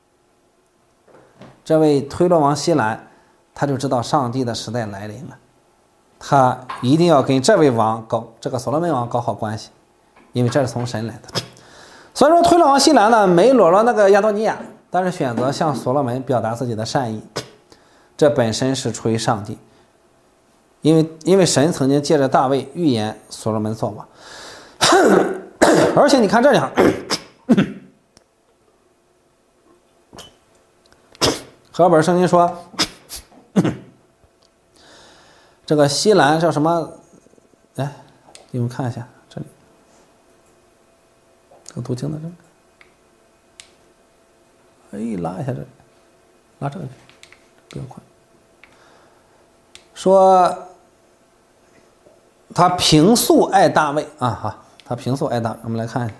这位推罗王西兰他就知道上帝的时代来临了，他一定要跟这位王这个所罗门王搞好关系，因为这是从神来的。所以说推罗王西兰呢，没裸了那个亚多尼亚，但是选择向所罗门表达自己的善意，这本身是出于上帝，因为神曾经借着大卫预言所罗门做王。而且你看这里，和本圣经说，这个西兰叫什么？哎，你们看一下这里，这个读经的这个，哎，拉一下这里，拉这个去，比较快。说他平素爱大卫啊，好，他平素爱大卫，我们来看一下。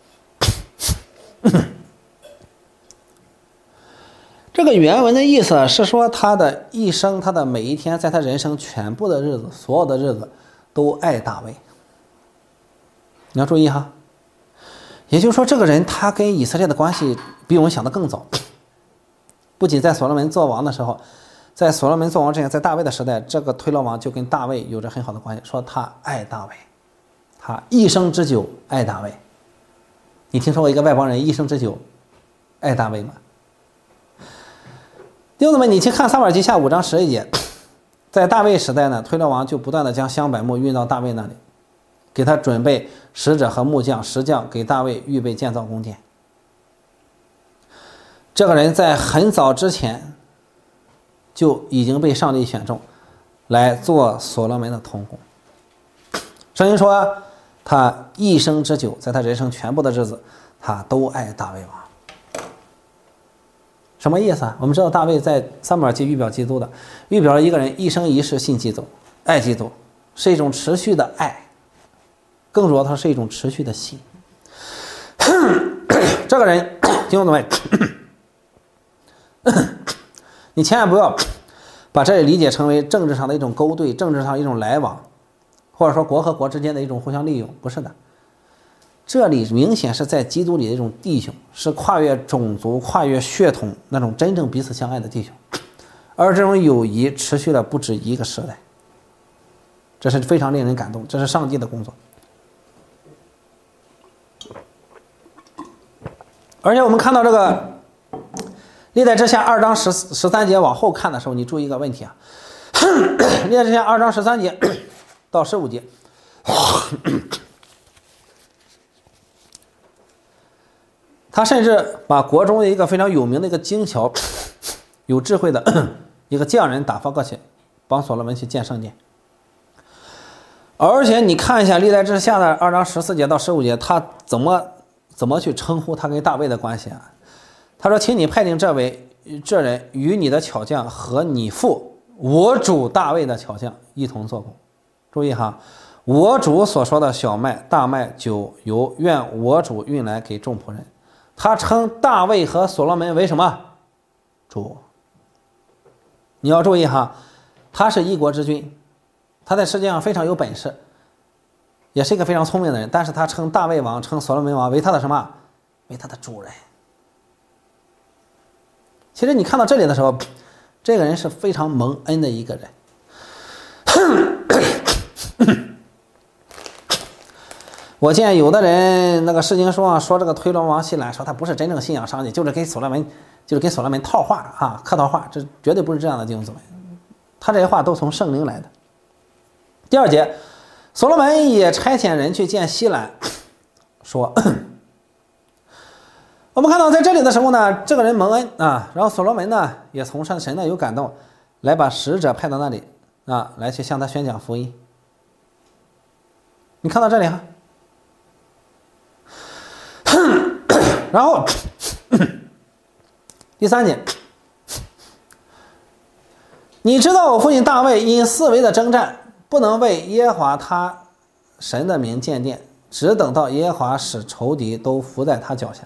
这个原文的意思是说，他的一生，他的每一天，在他人生全部的日子，所有的日子，都爱大卫。你要注意哈，也就是说，这个人他跟以色列的关系比我们想的更早。不仅在所罗门做王的时候，在所罗门做王之前，在大卫的时代，这个推罗王就跟大卫有着很好的关系，说他爱大卫，他一生之久爱大卫。你听说过一个外邦人一生之久爱大卫吗？弟兄们，你去看撒母耳记下5章11节，在大卫时代呢，推罗王就不断的将香柏木运到大卫那里，给他准备使者和木匠、石匠，给大卫预备建造宫殿。这个人在很早之前就已经被上帝选中，来做所罗门的同工。圣经说，他一生之久，在他人生全部的日子，他都爱大卫王。什么意思啊？我们知道大卫在撒母耳记预表基督的，预表了一个人一生一世信基督，爱基督，是一种持续的爱，更主要它是一种持续的信。这个人，听懂没？你千万不要把这里理解成为政治上的一种勾兑，政治上一种来往，或者说国和国之间的一种互相利用，不是的。这里明显是在基督里的一种弟兄，是跨越种族、跨越血统那种真正彼此相爱的弟兄，而这种友谊持续了不止一个时代，这是非常令人感动，这是上帝的工作。而且我们看到这个历代志下2章13节往后看的时候，你注意一个问题啊，历代志下2章13节到15节。他甚至把国中的一个非常有名的一个精巧、有智慧的一个匠人打发过去，帮所罗门去建圣殿。而且你看一下历代志下的2章14节到15节，他怎么去称呼他跟大卫的关系啊？他说：“请你派定这人与你的巧匠和你父我主大卫的巧匠一同做工。”注意哈，我主所说的小麦、大麦、酒、油，愿我主运来给众仆人。他称大卫和所罗门为什么？主。你要注意哈，他是一国之君，他在世界上非常有本事，也是一个非常聪明的人，但是他称大卫王、称所罗门王为他的什么？为他的主人。其实你看到这里的时候，这个人是非常蒙恩的一个人。我见有的人那个释经书上说这个推罗王希兰说他不是真正信仰上帝，就是跟所罗门套话啊，客套话，这绝对不是这样的弟兄姊妹。他这些话都从圣灵来的。第2节，所罗门也差遣人去见希兰，说，我们看到在这里的时候呢，这个人蒙恩啊，然后所罗门呢也从神呢有感动，来把使者派到那里啊，来去向他宣讲福音。你看到这里哈。然后第3节，你知道我父亲大卫因四围的征战，不能为耶和华他神的名建殿，只等到耶和华使仇敌都伏在他脚下。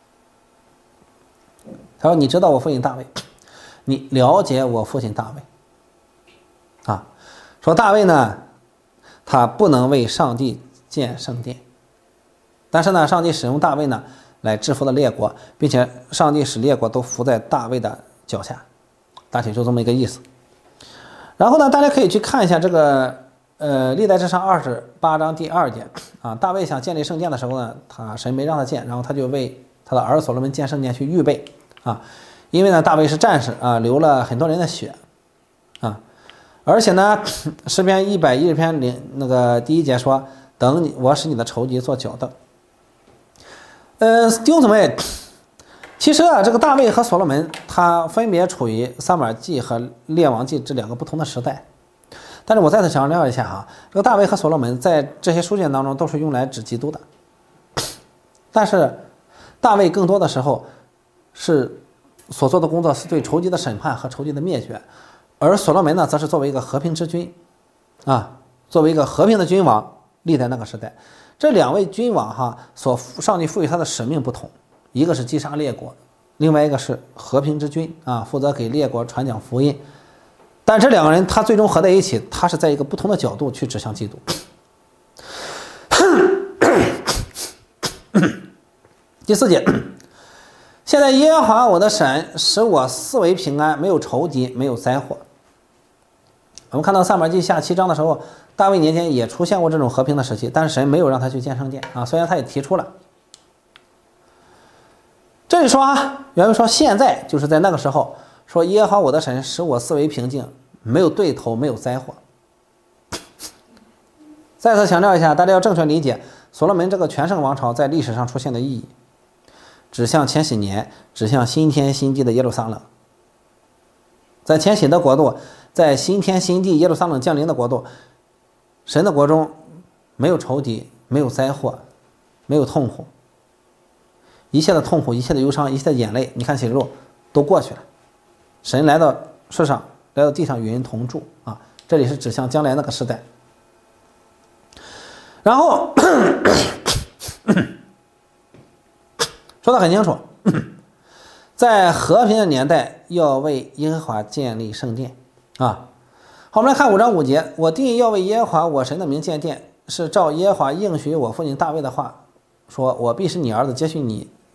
他说：“你知道我父亲大卫，你了解我父亲大卫啊。”说大卫呢，他不能为上帝建圣殿，但是呢，上帝使用大卫呢来制服了列国，并且上帝使列国都伏在大卫的脚下，大体就这么一个意思。然后呢，大家可以去看一下这个历代志上28章第2节啊，大卫想建立圣殿的时候呢，神没让他建，然后他就为他的儿子所罗门建圣殿去预备啊，因为呢大卫是战士啊，流了很多人的血啊，而且呢诗篇110篇那个第1节说，等你我使你的仇敌做脚凳。弟兄姊妹，其实啊，这个大卫和所罗门他分别处于撒母耳记和列王记这2个不同的时代，但是我再次强调一下哈，这个大卫和所罗门在这些书卷当中都是用来指基督的，但是大卫更多的时候是所做的工作是对仇敌的审判和仇敌的灭绝，而所罗门呢，则是作为一个和平之君啊， 作为一个和平的君王立在那个时代。这两位君王上帝赋予他的使命不同，一个是击杀列国，另外一个是和平之君负责给列国传讲福音。但这两个人他最终合在一起，他是在一个不同的角度去指向基督。第4节，现在耶和华我的神使我四围平安，没有仇敌，没有灾祸。我们看到撒母耳记下7章的时候，大卫年间也出现过这种和平的时期，但是神没有让他去建圣殿虽然他也提出了。这里说原文说现在就是在那个时候，说耶和华我的神使我四围平静，没有对头，没有灾祸。再次强调一下，大家要正确理解所罗门这个全盛王朝在历史上出现的意义，指向千禧年，指向新天新地的耶路撒冷。在千禧的国度，在新天新地耶路撒冷降临的国度，神的国中没有仇敌，没有灾祸，没有痛苦，一切的痛苦，一切的忧伤，一切的眼泪，你看启示录都过去了。神来到世上，来到地上与人同住这里是指向将来那个时代。然后说得很清楚，在和平的年代要为耶和华建立圣殿好，我们来看5章5节，我定义要为耶和华我神的名建殿，是照耶和华应许我父亲大卫的话，说我必使你儿子接续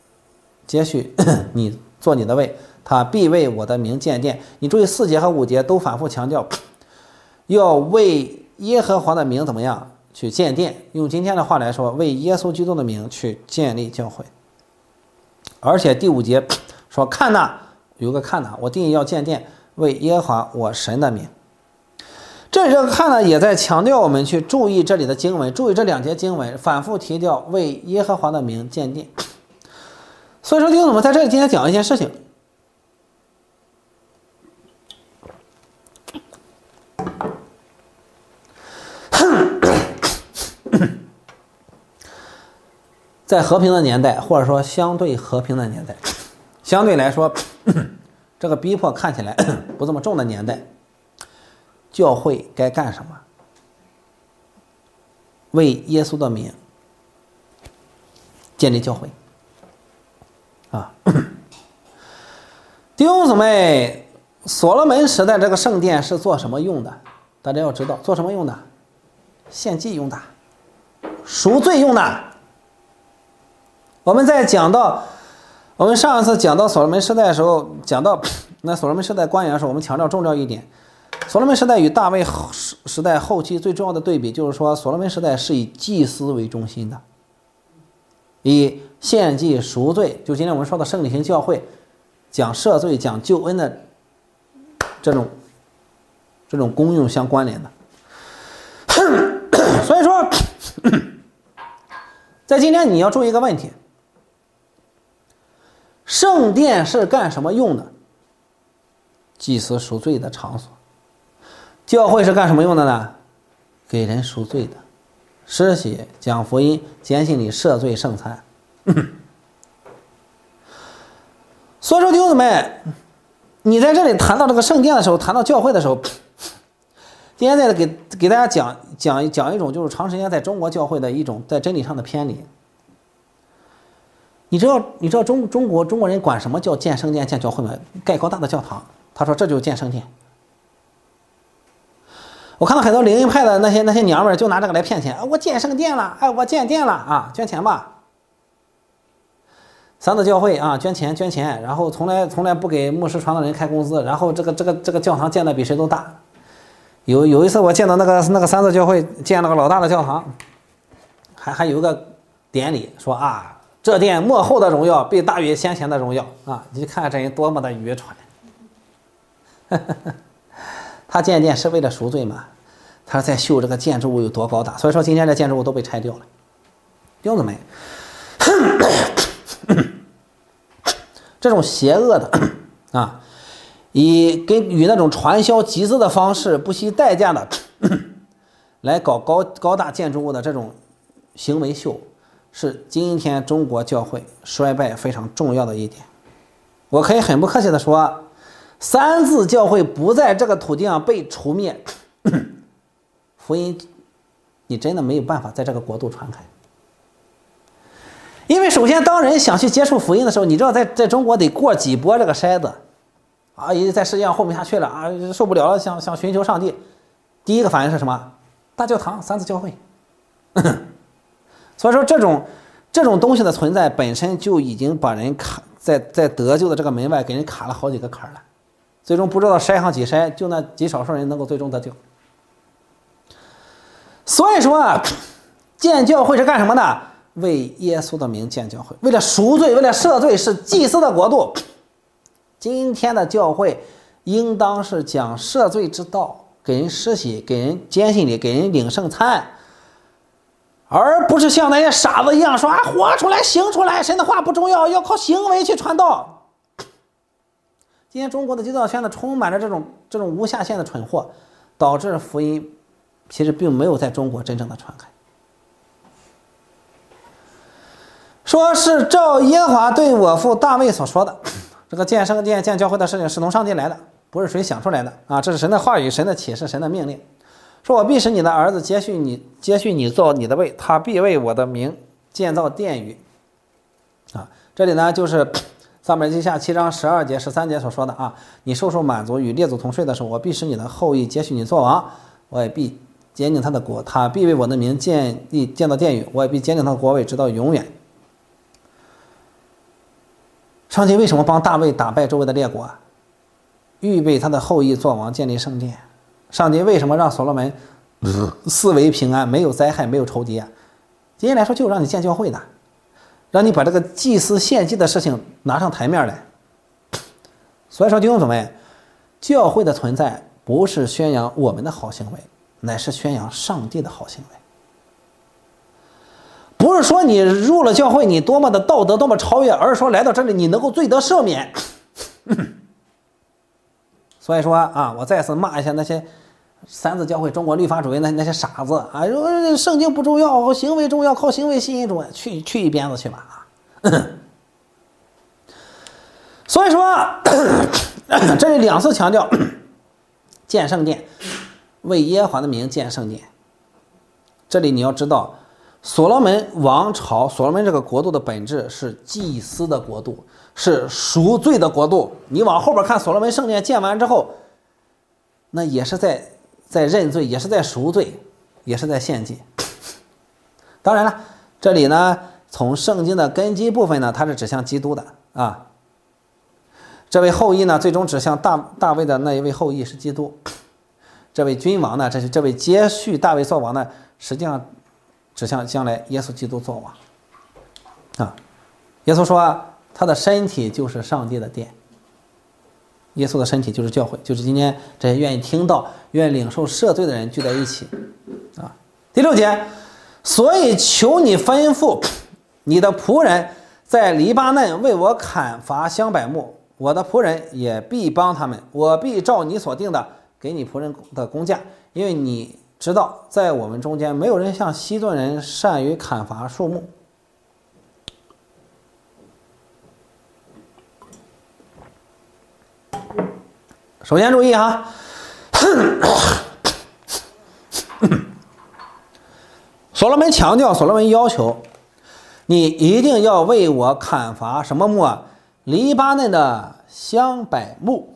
你做你的位，他必为我的名建殿。你注意4节和5节都反复强调要为耶和华的名怎么样去建殿，用今天的话来说，为耶稣基督的名去建立教会。而且第5节说看哪，有个看哪，我定义要建殿，为耶和华我神的名。这个看呢，也在强调我们去注意这里的经文，注意这2节经文反复提到为耶和华的名建殿。所以说弟兄们，在这里今天讲一件事情，在和平的年代，或者说相对和平的年代，相对来说这个逼迫看起来不这么重的年代，教会该干什么？为耶稣的名建立教会弟兄姊妹，所罗门时代这个圣殿是做什么用的？大家要知道，做什么用的？献祭用的，赎罪用的。我们上一次讲到所罗门时代的时候，讲到那所罗门时代官员的时候，我们强调重要一点，所罗门时代与大卫时代后期最重要的对比，就是说所罗门时代是以祭司为中心的，以献祭赎罪，就今天我们说的圣礼型教会，讲赦罪讲救恩的这种功用相关联的。所以说在今天你要注意一个问题，圣殿是干什么用的？祭司赎罪的场所。教会是干什么用的呢？给人赎罪的，施洗讲福音坚信你赦罪圣餐。所以说弟兄姊妹，你在这里谈到这个圣殿的时候，谈到教会的时候，今天在给大家讲一种就是长时间在中国教会的一种在真理上的偏离。你知道中国人管什么叫建圣殿建教会吗？盖高大的教堂，他说这就是建圣殿。我看到很多灵恩派的那些娘们就拿这个来骗钱，我建圣殿了，我建殿了捐钱吧。三子教会捐钱，然后从来不给牧师传道人开工资，然后这个教堂建的比谁都大。有一次我见到那个三子教会建了个老大的教堂，还有一个典礼说这殿末后的荣耀必大于先前的荣耀你去看看这人多么的愚蠢。他建殿是为了赎罪嘛？他在秀这个建筑物有多高大，所以说今天这建筑物都被拆掉了。弟兄姊妹，这种邪恶的与那种传销集资的方式，不惜代价的来搞高大建筑物的这种行为秀，是今天中国教会衰败非常重要的一点。我可以很不客气的说，三自教会不在这个土地上被除灭，福音你真的没有办法在这个国度传开。因为首先，当人想去接触福音的时候，你知道在中国得过几波这个筛子啊，也在世界上混不下去了啊，受不了了，想寻求上帝。第一个反应是什么？大教堂、三自教会。所以说，这种东西的存在本身就已经把人卡在得救的这个门外，给人卡了好几个坎了。最终不知道筛上几筛，就那极少数人能够最终得救。所以说啊，建教会是干什么的？为耶稣的名建教会，为了赎罪，为了赦罪，是祭司的国度。今天的教会应当是讲赦罪之道，给人施洗，给人坚信礼，给人领圣餐，而不是像那些傻子一样说啊，活出来行出来，神的话不重要，要靠行为去传道。今天中国的基督教圈子充满着这种无下限的蠢货，导致福音其实并没有在中国真正的传开。说是照耶和华对我父大卫所说的，这个建圣殿、建教会的事情是从上帝来的，不是谁想出来的啊！这是神的话语、神的启示、神的命令。说我必使你的儿子接续你做你的位，他必为我的名建造殿宇。啊，这里呢就是撒母耳记下7章12节、13节所说的啊，你受满足与列祖同睡的时候，我必使你的后裔接续你做王，我也必坚定他的国，他必为我的名建造殿宇，我也必坚定他的国位直到永远。上帝为什么帮大卫打败周围的列国啊？预备他的后裔做王，建立圣殿。上帝为什么让所罗门四围平安，没有灾害，没有仇敌啊？今天来说，就让你建教会的，让你把这个祭司献祭的事情拿上台面来。所以说，弟兄姊妹，教会的存在不是宣扬我们的好行为，乃是宣扬上帝的好行为。不是说你入了教会你多么的道德多么超越，而是说来到这里你能够罪得赦免。所以说啊，我再次骂一下那些三自教会中国律法主义那些傻子啊，圣经不重要，行为重要，靠行为吸引主，去一边子去吧啊！所以说这里两次强调建圣殿，为耶和华的名建圣殿。这里你要知道，所罗门王朝，所罗门这个国度的本质是祭司的国度，是赎罪的国度。你往后边看，所罗门圣殿建完之后，那也是在认罪，也是在赎罪，也是在献祭。当然了，这里呢，从圣经的根基部分呢，它是指向基督的啊。这位后裔呢，最终指向大卫的那一位后裔是基督。这位君王呢，这位接续大卫做王呢，实际上指向将来耶稣基督做王啊。耶稣说他的身体就是上帝的殿，耶稣的身体就是教会，就是今天这些愿意听到、愿意领受赦罪的人聚在一起啊。第6节，所以求你吩咐你的仆人在黎巴嫩为我砍伐香柏木，我的仆人也必帮他们，我必照你所定的给你仆人的工价，因为你知道在我们中间没有人像西顿人善于砍伐树木。首先注意哈，所罗门强调，所罗门要求你一定要为我砍伐什么木啊？黎巴嫩的香柏木。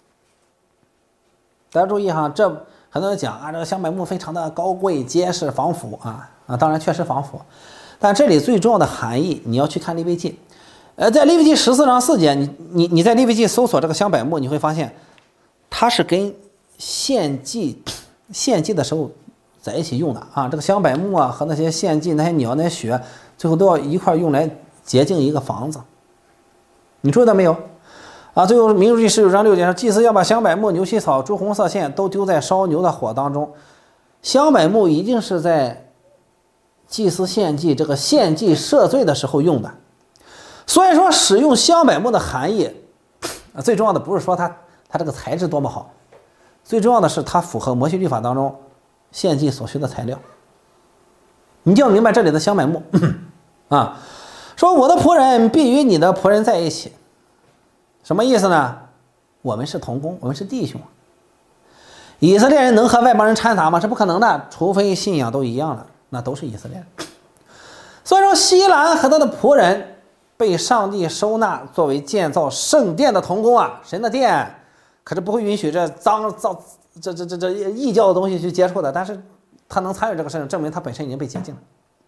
大家注意哈，这很多人讲啊，这个香柏木非常的高贵、结实、防腐啊，当然确实防腐，但这里最重要的含义，你要去看利未记。在利未记14章4节，你在利未记搜索这个香柏木，你会发现它是跟献祭的时候在一起用的啊。这个香柏木啊和那些献祭那些鸟那些血，最后都要一块用来洁净一个房子。你注意到没有？啊，最后民数记19章6节上，祭司要把香柏木、牛膝草、朱红色线都丢在烧牛的火当中。香柏木一定是在祭司献祭这个献祭赦罪的时候用的。所以说，使用香柏木的含义，最重要的不是说它这个材质多么好，最重要的是它符合摩西律法当中献祭所需的材料。你就要明白这里的香柏木啊，说我的仆人必与你的仆人在一起，什么意思呢？我们是同工，我们是弟兄。 以色列人能和外邦人掺杂吗？是不可能的，除非信仰都一样了，那都是以色列人。所以说，希兰和他的仆人被上帝收纳作为建造圣殿的同工啊，神的殿可是不会允许这异教的东西去接触的，但是他能参与这个事情，证明他本身已经被洁净了。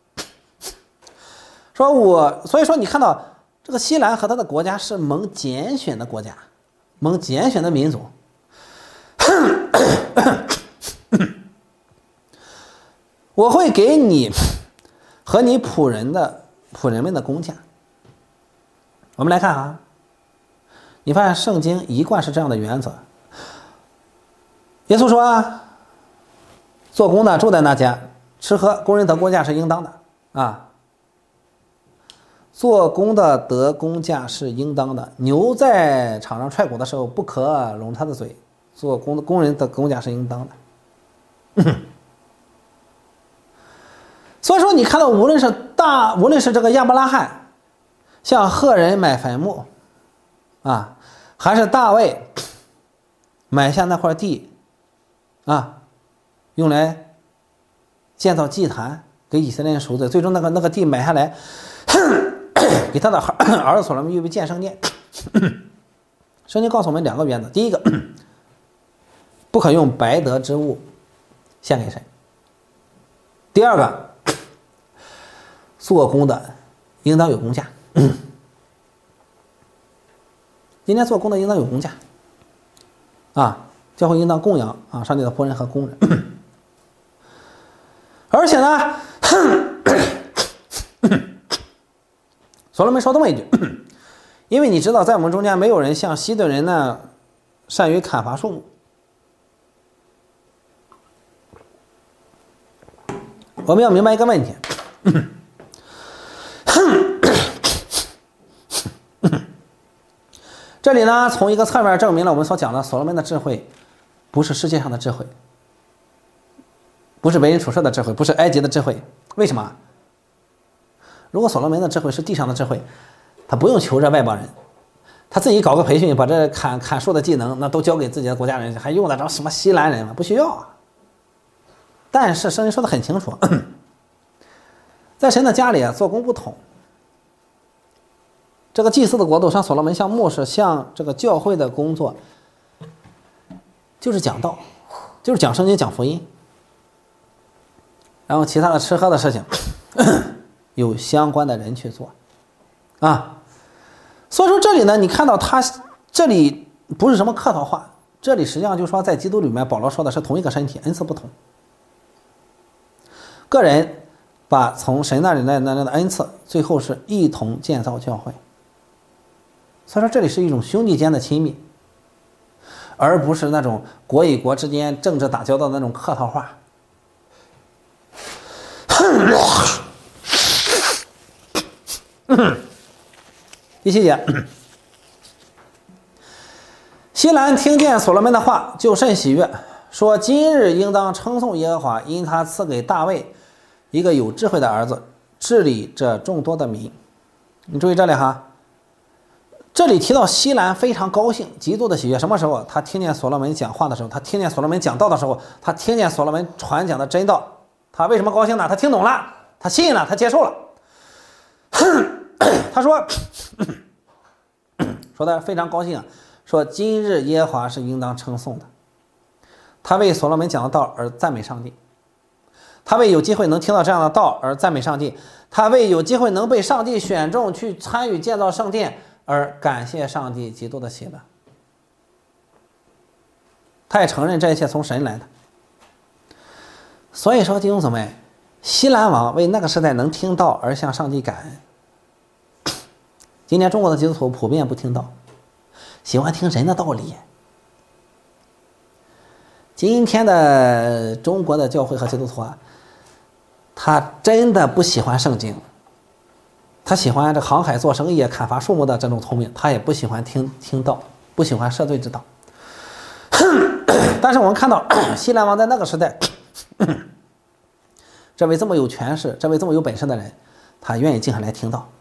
所以说你看到这个希兰和他的国家是蒙拣选的国家，蒙拣选的民族。我会给你和你仆人们的工价。我们来看啊，你发现圣经一贯是这样的原则。耶稣说啊，做工的住在那家，吃喝工人得工价是应当的啊。做工的得工价是应当的。牛在场上踹鼓的时候，不可拢他的嘴。做工的工人的工价是应当的。所以说，你看到无论是这个亚伯拉罕向赫人买坟墓啊，还是大卫买下那块地啊，用来建造祭坛给以色列人赎罪，最终那个地买下来给他的儿子所罗门预备建圣殿。圣经告诉我们两个原则：第一个，不可用白得之物献给神；第二个，做工的应当有工价。今天做工的应当有工价啊，教会应当供养啊上帝的仆人和工人。而且呢，所罗门说这么一句，因为你知道在我们中间没有人像西顿人呢善于砍伐树木。我们要明白一个问题，这里呢从一个侧面证明了我们所讲的所罗门的智慧不是世界上的智慧，不是为人处事的智慧，不是埃及的智慧。为什么？如果所罗门的智慧是地上的智慧，他不用求这外邦人，他自己搞个培训，把这砍树的技能那都交给自己的国家人，还用得着什么西兰人吗？不需要。但是圣经说得很清楚，在神的家里做工不同。这个祭司的国度，像所罗门，像牧师，像这个教会的工作，就是讲道，就是讲圣经，讲福音。然后其他的吃喝的事情有相关的人去做啊。所以说这里呢，你看到他这里不是什么客套话，这里实际上就是说在基督里面保罗说的是同一个身体，恩赐不同。个人把从神那里来的恩赐，最后是一同建造教会。所以说这里是一种兄弟间的亲密，而不是那种国与国之间政治打交道的那种客套话。第7节，希兰听见所罗门的话，就甚喜悦，说今日应当称颂耶和华，因他赐给大卫一个有智慧的儿子，治理这众多的民。你注意这里哈，这里提到希兰非常高兴，极度的喜悦。什么时候？他听见所罗门讲话的时候，他听见所罗门讲道的时候，他听见所罗门传讲的真道。他为什么高兴呢？他听懂了，他信了，他接受了。他说的非常高兴啊，说今日耶和华是应当称颂的。他为所罗门讲的道而赞美上帝，他为有机会能听到这样的道而赞美上帝，他为有机会能被上帝选中去参与建造圣殿而感谢上帝极度的喜乐。他也承认这一切从神来的。所以说弟兄姊妹，西兰王为那个时代能听道而向上帝感恩。今天中国的基督徒普遍不听道，喜欢听人的道理。今天的中国的教会和基督徒啊，他真的不喜欢圣经，他喜欢这航海做生意砍伐树木的这种聪明，他也不喜欢听道，不喜欢赦罪之道。但是我们看到西兰王在那个时代，这位这么有权势，这位这么有本事的人，他愿意静下来听道，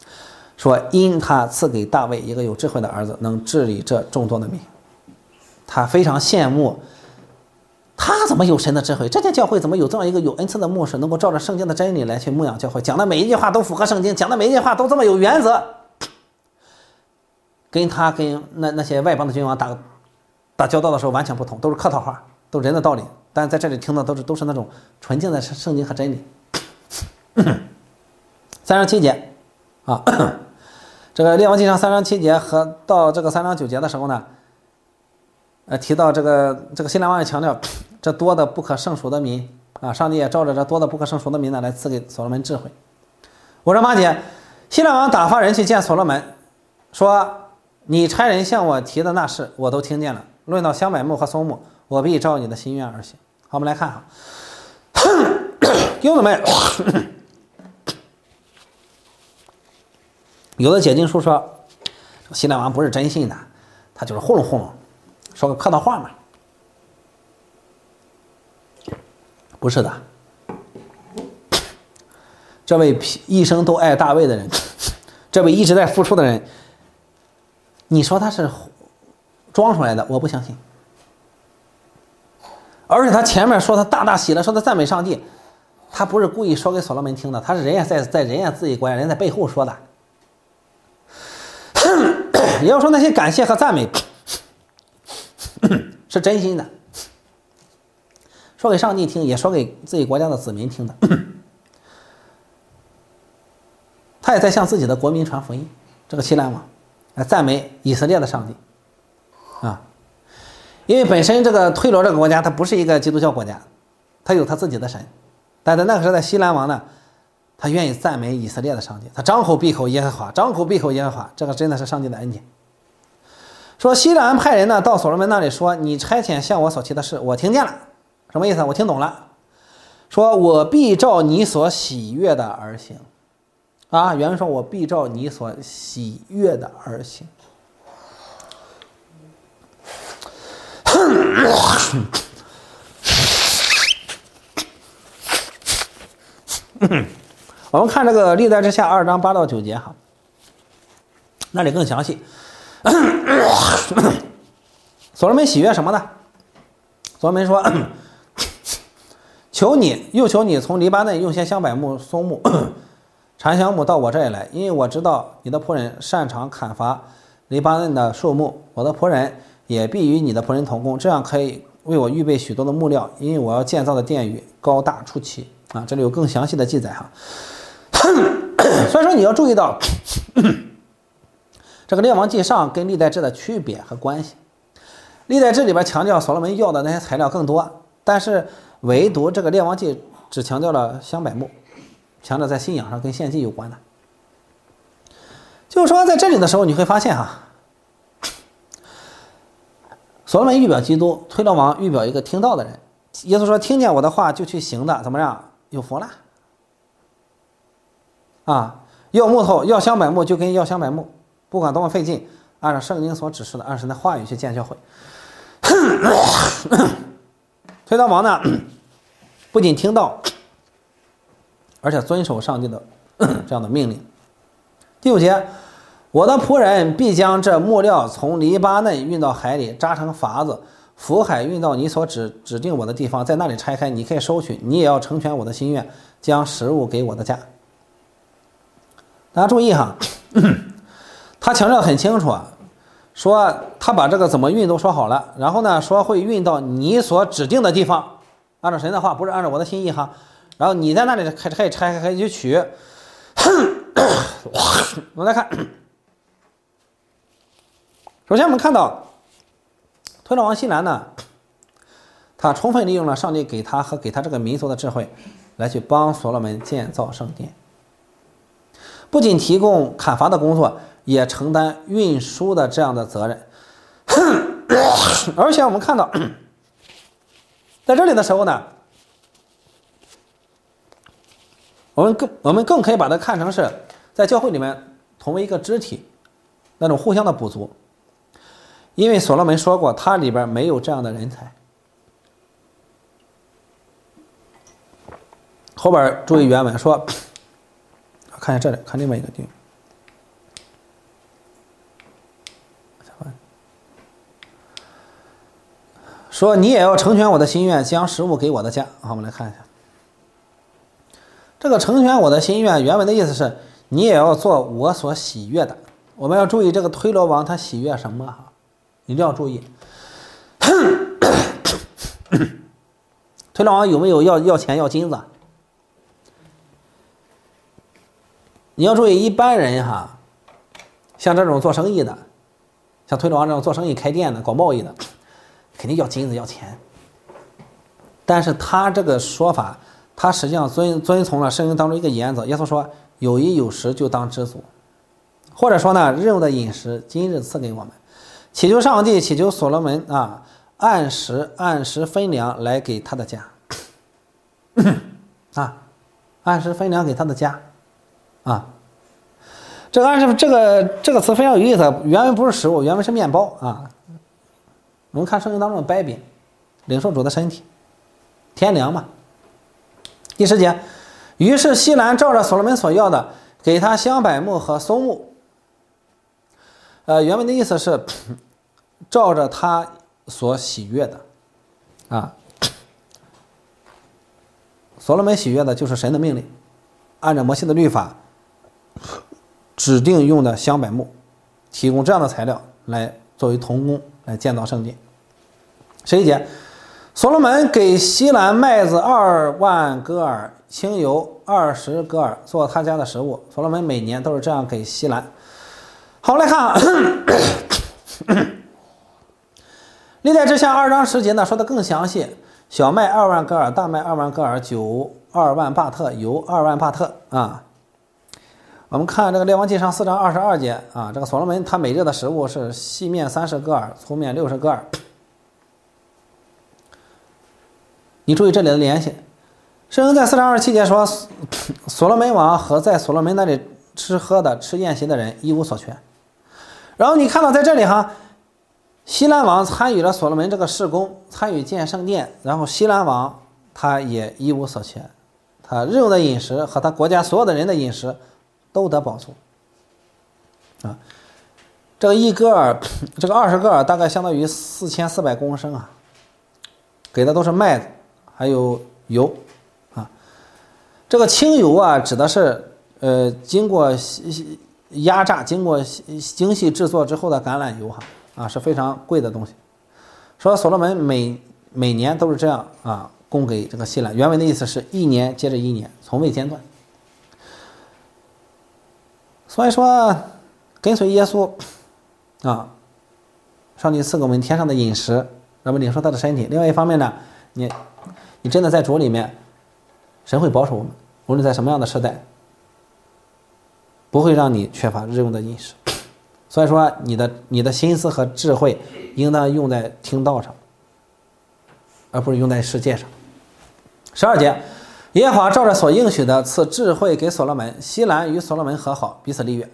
说因他赐给大卫一个有智慧的儿子，能治理这众多的民。 他非常羡慕，他怎么有神的智慧？这间教会怎么有这样一个有恩赐的牧师，能够照着圣经的真理来去牧养教会，讲的每一句话都符合圣经，讲的每一句话都这么有原则，跟他跟那些外邦的君王打交道的时候完全不同，都是客套话，都是人的道理，但在这里听的都是那种纯净的圣经和真理。37节啊，这个列王纪上37节和到这个39节的时候呢，提到这个西兰王也强调，这多的不可胜数的民啊，上帝也照着这多的不可胜数的民呢来赐给所罗门智慧。58节，西兰王打发人去见所罗门，说你差人向我提的那事我都听见了，论到香柏木和松木，我必照你的心愿而行。好，我们来看哈，弟兄姊妹，有的解经书说西兰王不是真信的，他就是糊弄糊弄，说个客套话嘛。不是的，这位一生都爱大卫的人，这位一直在付出的人，你说他是装出来的，我不相信。而且他前面说他大大喜乐，说他赞美上帝，他不是故意说给所罗门听的，他是人家在人家自己国家，人家在背后说的。也要说那些感谢和赞美是真心的，说给上帝听，也说给自己国家的子民听的。他也在向自己的国民传福音。这个西兰王来赞美以色列的上帝啊，因为本身这个推罗这个国家它不是一个基督教国家，它有他自己的神，但在那个时代西兰王呢，他愿意赞美以色列的上帝，他张口闭口耶和华，张口闭口耶和华，这个真的是上帝的恩典。说西兰派人呢到所罗门那里说，你差遣向我所提的事我听见了，什么意思？我听懂了，说我必照你所喜悦的而行啊，原文说我必照你所喜悦的而行。我们看这个历代之下2章8到9节哈，那里更详细。所罗门喜悦什么呢？所罗门说，求你又求你从黎巴嫩用些香柏木、松木、檀香木到我这里来，因为我知道你的仆人擅长砍伐黎巴嫩的树木，我的仆人也必与你的仆人同工，这样可以为我预备许多的木料，因为我要建造的殿宇高大出奇啊！这里有更详细的记载哈。所以说你要注意到这个列王纪上跟历代志的区别和关系。历代志里边强调所罗门要的那些材料更多，但是唯独这个列王纪只强调了香柏木，强调在信仰上跟献祭有关的。就是说在这里的时候你会发现哈，所罗门预表基督，推罗王预表一个听到的人。耶稣说听见我的话就去行的怎么样？有福了啊！要木头要香柏木就跟要香柏木，不管多么费劲，按照圣经所指示的按神的话语去建教会。推罗王呢不仅听到，而且遵守上帝的这样的命令。第5节，我的仆人必将这木料从黎巴嫩运到海里，扎成筏子，浮海运到你所指定我的地方，在那里拆开，你可以收取，你也要成全我的心愿，将食物给我的家。大家注意哈，他强调很清楚啊，说他把这个怎么运都说好了，然后呢说会运到你所指定的地方，按照神的话，不是按照我的心意哈。然后你在那里可以拆开去取。我们来看，首先我们看到推罗王西兰呢，他充分利用了上帝给他和给他这个民族的智慧，来去帮所罗门建造圣殿。不仅提供砍伐的工作，也承担运输的这样的责任。而且我们看到，在这里的时候呢，我们更可以把它看成是在教会里面同为一个肢体，那种互相的补足。因为所罗门说过，他里边没有这样的人才。后边注意原文说，看一下这里，看另外一个地方。 说你也要成全我的心愿，将食物给我的家。好，我们来看一下，这个成全我的心愿，原文的意思是你也要做我所喜悦的。我们要注意这个推罗王他喜悦什么哈，一定要注意。推罗王有没有要钱要金子？你要注意，一般人哈，像这种做生意的，像推罗王这种做生意开店的搞贸易的，肯定要金子要钱。但是他这个说法，他实际上遵从了圣经当中一个原则，耶稣说有衣有食就当知足，或者说呢，日用的饮食今日赐给我们，祈求上帝，祈求所罗门啊，按时分粮来给他的家。啊，按时分粮给他的家。啊，这个词非常有意思，原文不是食物，原文是面包啊。我们看圣经当中的掰饼，领受主的身体，天粮嘛。第10节，于是西兰照着所罗门所要的，给他香柏木和松木。原文的意思是照着他所喜悦的啊。所罗门喜悦的就是神的命令，按照摩西的律法指定用的香柏木，提供这样的材料来作为铜工来建造圣殿。11节，所罗门给西兰麦子2万戈尔，清油20戈尔做他家的食物。所罗门每年都是这样给西兰。好，来看历代志下2章10节呢，说的更详细。小麦2万戈尔，大麦2万戈尔，酒2万巴特，油2万巴特啊。我们看这个列王纪上4章22节啊，这个所罗门他每日的食物是细面30戈尔，粗面60戈尔。你注意这里的联系，圣经在4章27节说，所罗门王和在所罗门那里吃喝的、吃宴席的人一无所缺。然后你看到在这里哈，西兰王参与了所罗门这个事工，参与建圣殿，然后西兰王他也一无所缺，他日用的饮食和他国家所有的人的饮食都得饱足啊。这个1戈尔，这个20戈尔大概相当于4400公升啊，给的都是麦子还有油啊。这个清油啊，指的是经过压榨、经过精细制作之后的橄榄油哈啊，是非常贵的东西。说所罗门每年都是这样啊，供给这个西兰。原文的意思是一年接着一年，从未间断。所以说，跟随耶稣啊，上帝赐给我们天上的饮食，让我们领受他的身体。另外一方面呢，你真的在主里面，神会保守我们，无论在什么样的时代，不会让你缺乏日用的饮食。所以说，你的心思和智慧应当用在听道上，而不是用在世界上。12节，耶和华照着所应许的赐智慧给所罗门，西兰与所罗门和好，彼此立约。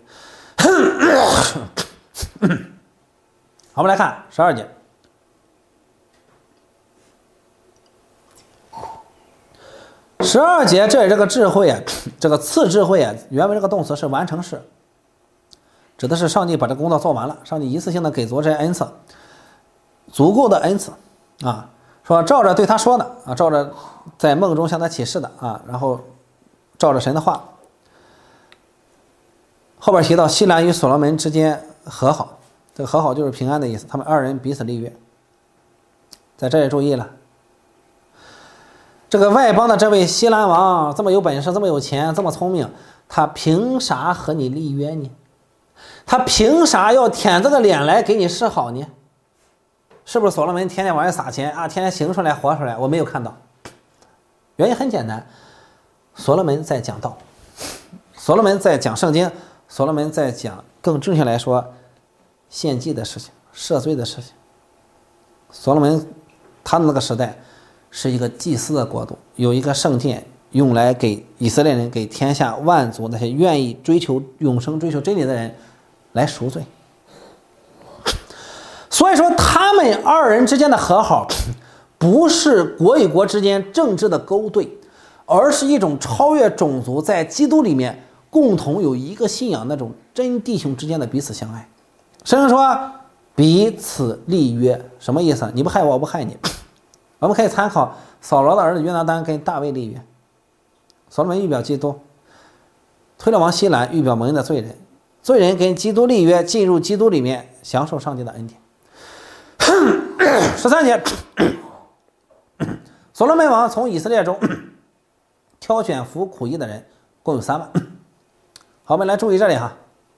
好，我们来看12节。12节这里这个智慧啊，这个赐智慧啊，原文这个动词是完成式，指的是上帝把这个工作做完了，上帝一次性的给足这些恩赐，足够的恩赐啊。说照着对他说的啊，照着在梦中向他启示的啊，然后照着神的话。后边提到西兰与所罗门之间和好，这个和好就是平安的意思，他们2人彼此立约。在这里注意了，这个外邦的这位西兰王这么有本事，这么有钱，这么聪明，他凭啥和你立约呢？他凭啥要舔这个脸来给你示好呢？是不是所罗门天天往外撒钱啊，天天行出来活出来？我没有看到。原因很简单，所罗门在讲道，所罗门在讲圣经，所罗门在讲，更正确来说，献祭的事情，赦罪的事情。所罗门他的那个时代是一个祭司的国度，有一个圣殿用来给以色列人、给天下万族那些愿意追求永生、追求真理的人来赎罪。所以说他们2人之间的和好不是国与国之间政治的勾兑，而是一种超越种族，在基督里面共同有一个信仰那种真弟兄之间的彼此相爱。圣经说彼此立约，什么意思？你不害我，我不害你。 我们可以参考扫罗的儿子约拿单跟大卫立约，所罗门预表基督，推了王西兰预表蒙恩的罪人，罪人跟基督立约，进入基督里面享受上帝的恩典。13节，所罗门王从以色列中挑选服苦役的人共有3万。好，我们来注意这里哈。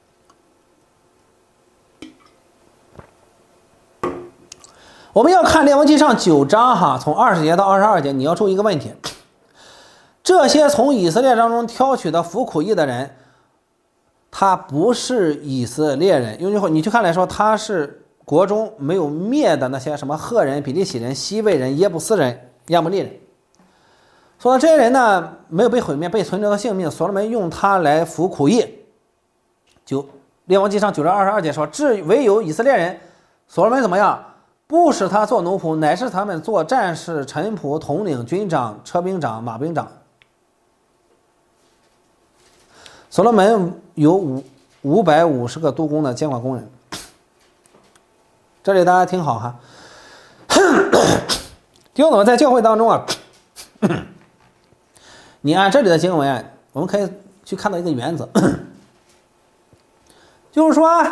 我们要看列王纪上9章哈，从20节到22节，你要注意一个问题：这些从以色列当中挑取的服苦役的人，他不是以色列人，用句话你去看来说，他是国中没有灭的那些什么赫人、比利洗人、西魏人、耶布斯人、亚摩利人。说这些人呢没有被毁灭，被存留的性命，所罗门用他来服苦役。列王纪上9章22节说，至唯有以色列人，所罗门怎么样？不使他做奴仆，乃是他们做战士、臣仆、统领、军长、车兵长、马兵长。所罗门有550个督工的监管工人。这里大家听好哈，弟兄姊妹，在教会当中啊，你按这里的经文，我们可以去看到一个原则，就是说，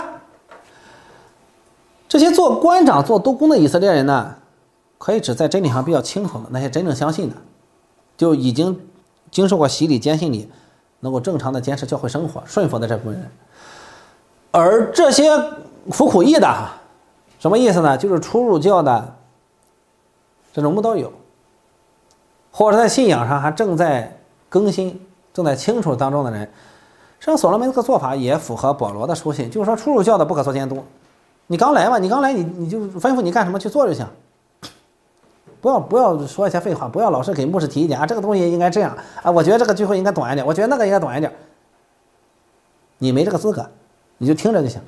这些做官长、做督工的以色列人呢，可以指在真理上比较清楚的那些真正相信的，就已经经受过洗礼、坚信礼，能够正常的坚持教会生活、顺服的这部分人。而这些服苦役的，什么意思呢？就是初入教的这种慕道友，或者在信仰上还正在更新、正在清楚当中的人。实际上，所罗门这个做法也符合保罗的书信，就是说初入教的不可做监督。你刚来嘛，你刚来你就吩咐你干什么去做就行，不要说一些废话，不要老是给牧师提意见啊，这个东西应该这样啊，我觉得这个聚会应该短一点，我觉得那个应该短一点。你没这个资格，你就听着就行。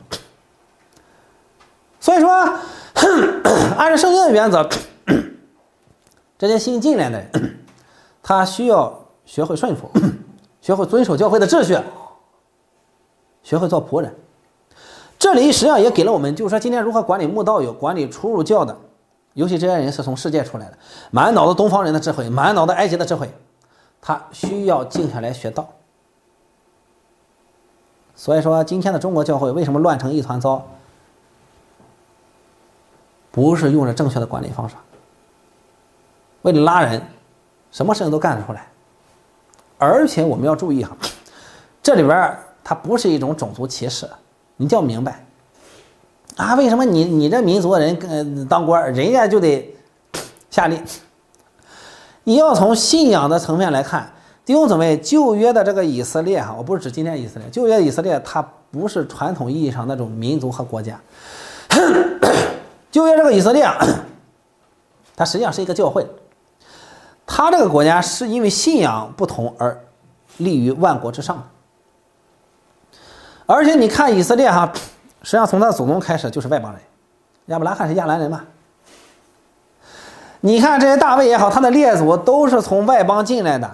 所以说，按照圣经的原则，这些新进来的人，他需要学会顺服，学会遵守教会的秩序，学会做仆人。这里实际上也给了我们，就是说今天如何管理慕道友、管理初入教的，尤其这些人是从世界出来的，满脑子东方人的智慧，满脑子埃及的智慧，他需要静下来学道。所以说今天的中国教会为什么乱成一团糟，不是用着正确的管理方法，为了拉人，什么事情都干得出来。而且我们要注意哈，这里边它不是一种种族歧视，你就要明白啊，为什么你这民族的人当官，人家就得下令？你要从信仰的层面来看，弟兄姊妹，旧约的这个以色列哈，我不是指今天以色列，旧约以色列它不是传统意义上那种民族和国家。旧约这个以色列，它实际上是一个教会，它这个国家是因为信仰不同而立于万国之上。而且你看以色列哈，实际上从他祖宗开始就是外邦人，亚伯拉罕是亚兰人嘛。你看这些大卫也好，他的列祖都是从外邦进来的。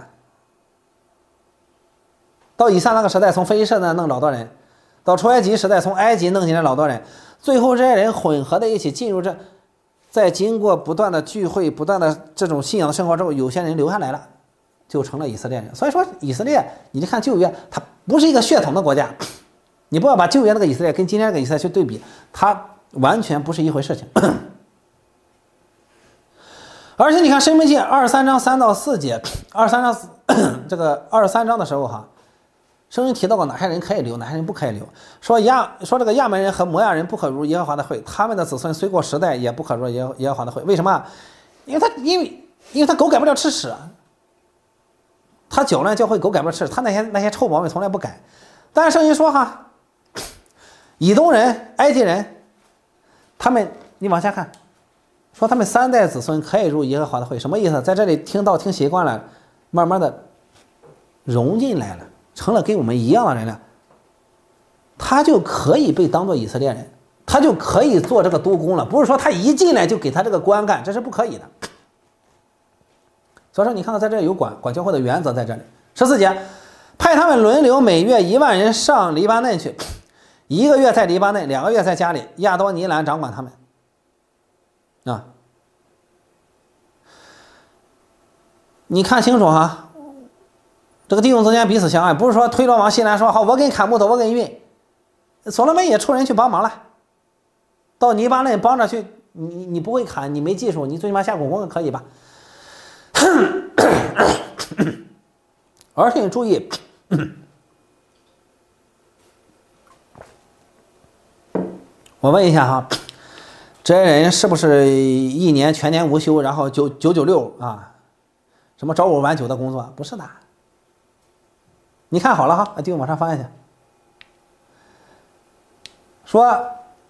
到以撒那个时代，从非利士那弄老多人；到出埃及时代，从埃及弄进来老多人。最后这些人混合在一起进入这，在经过不断的聚会、不断的这种信仰的生活之后，有些人留下来了，就成了以色列人。所以说以色列，你就看旧约，它不是一个血统的国家。你不要把旧约那个以色列跟今天这个以色列去对比，它完全不是一回事情。而且你看申命记23章3到4节，23章这个23章的时候哈，圣经提到过哪些人可以留，哪些人不可以留。说这个亚门人和摩亚人不可入耶和华的会，他们的子孙虽过时代也不可入耶和华的会。为什么？因为他狗改不了吃屎，他搅乱教会，狗改不了吃屎，他那些臭毛病从来不改。但是圣经说哈，以东人、埃及人，他们你往下看，说他们3代子孙可以入耶和华的会，什么意思？在这里听习惯了，慢慢的融进来了，成了跟我们一样的人了，他就可以被当作以色列人，他就可以做这个督工了。不是说他一进来就给他这个官干，这是不可以的。所以说你看到在这里有管教会的原则在这里。14节，派他们轮流每月1万人上黎巴嫩去，1个月在黎巴嫩，2个月在家里，亚多尼兰掌管他们。啊， 你看清楚哈，这个弟兄之间彼此相爱，不是说推罗王西兰说好我给你砍木头，我给你运，所罗门也出人去帮忙了，到黎巴嫩帮着去，你不会砍，你没技术，你最起码下苦功可以吧？而且你注意，我问一下哈，这些人是不是一年全年无休，然后996啊，什么朝5晚9的工作？不是的。你看好了哈，弟兄往上翻一下，说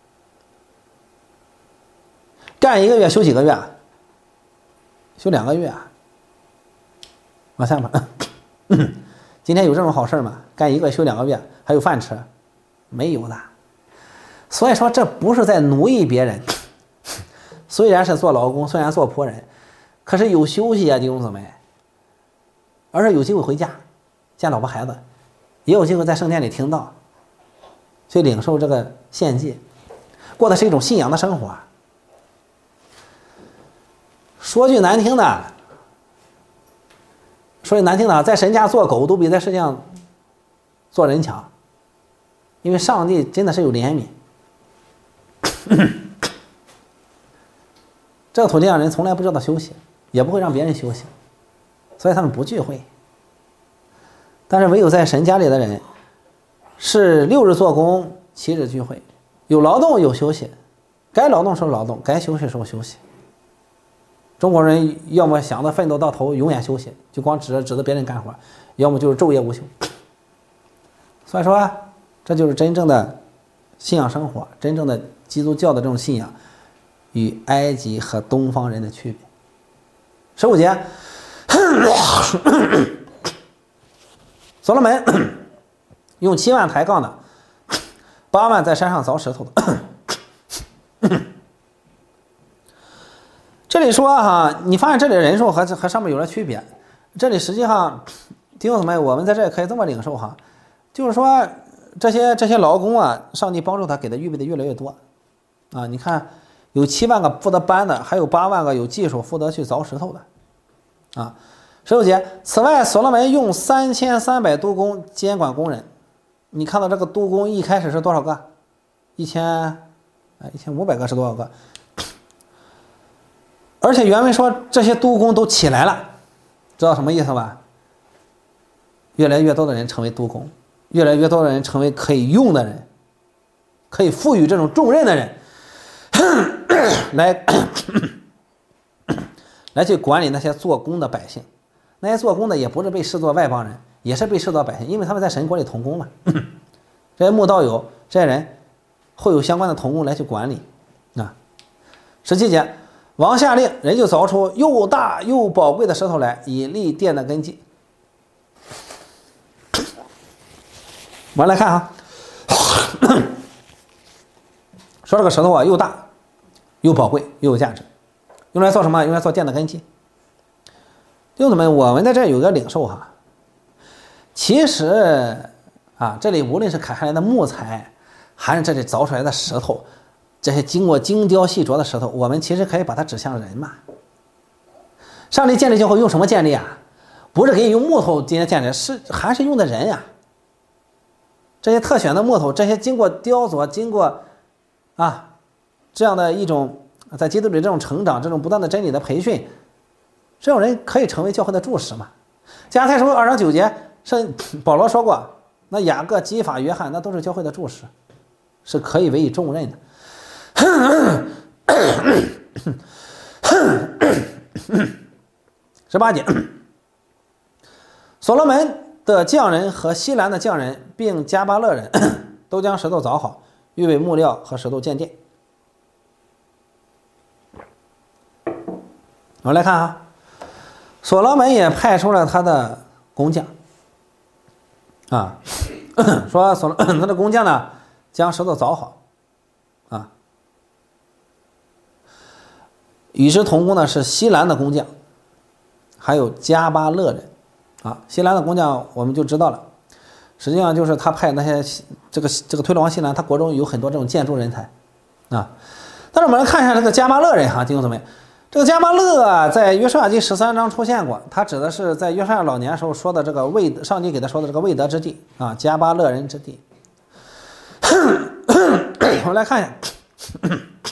干1个月休几个月？休2个月。往下吧。今天有这种好事吗？干1个月休2个月，还有饭吃？没有的。所以说这不是在奴役别人，虽然是做劳工，虽然做仆人，可是有休息啊，弟兄姊妹，而是有机会回家见老婆孩子，也有机会在圣殿里听道，去领受这个献祭，过的是一种信仰的生活。说句难听的，在神家做狗都比在世界上做人强，因为上帝真的是有怜悯。这个土地上人从来不知道休息，也不会让别人休息，所以他们不聚会。但是唯有在神家里的人，是6日做工，7日聚会，有劳动有休息，该劳动时候劳动，该休息时候休息。中国人要么想着奋斗到头永远休息，就光指着别人干活，要么就是昼夜无休。所以说这就是真正的信仰生活，真正的基督教的这种信仰与埃及和东方人的区别。15节，所罗门用7万抬杠的，8万在山上凿石头的。这里说哈，你发现这里的人数和上面有了区别。这里实际上弟兄姊妹，我们在这里可以这么领受哈，就是说这些劳工啊，上帝帮助他给他预备的越来越多啊。你看有7万个负责搬的，还有8万个有技术负责去凿石头的啊。16节，此外所罗门用3300督工监管工人。你看到这个督工一开始是多少个？1500个是多少个？而且原文说这些督工都起来了，知道什么意思吧？越来越多的人成为督工，越来越多的人成为可以用的人，可以赋予这种重任的人，来去管理那些做工的百姓。那些做工的也不是被视作外邦人，也是被视作百姓，因为他们在神国里同工嘛。这些慕道友这些人会有相关的同工来去管理啊。17节，王下令，人就凿出又大又宝贵的石头来，以立殿的根基。我们来看哈，说这个石头啊，又大又宝贵又有价值，用来做什么？用来做殿的根基。弟兄姊妹，我们在这有个领受哈，其实啊，这里无论是砍下来的木材，还是这里凿出来的石头，这些经过精雕细琢的石头，我们其实可以把它指向人嘛。上帝建立教会用什么建立啊？不是给你用木头今天建立，还是用的人呀。这些特选的木头，这些经过雕琢，经过这样的一种在基督里这种成长，这种不断的真理的培训，这种人可以成为教会的柱石嘛。加拉太书2章9节，保罗说过，那雅各、基法、约翰那都是教会的柱石，是可以委以重任的。18节，所罗门的匠人和西兰的匠人并加巴勒人都将石头凿好，预备木料和石头建殿。我们来看啊，所罗门也派出了他的工匠啊，说他的工匠呢将石头凿好啊。与之同工呢是西兰的工匠，还有加巴勒人啊。西兰的工匠我们就知道了，实际上就是他派那些这个推罗王西兰，他国中有很多这种建筑人才啊。但是我们来看一下这个加巴勒人哈，弟兄姊妹， 这个迦巴勒啊，在约书亚记13章出现过，它指的是在约书亚老年时候说的这个上帝给他说的这个未得之地啊，迦巴勒人之地。我们来看一下，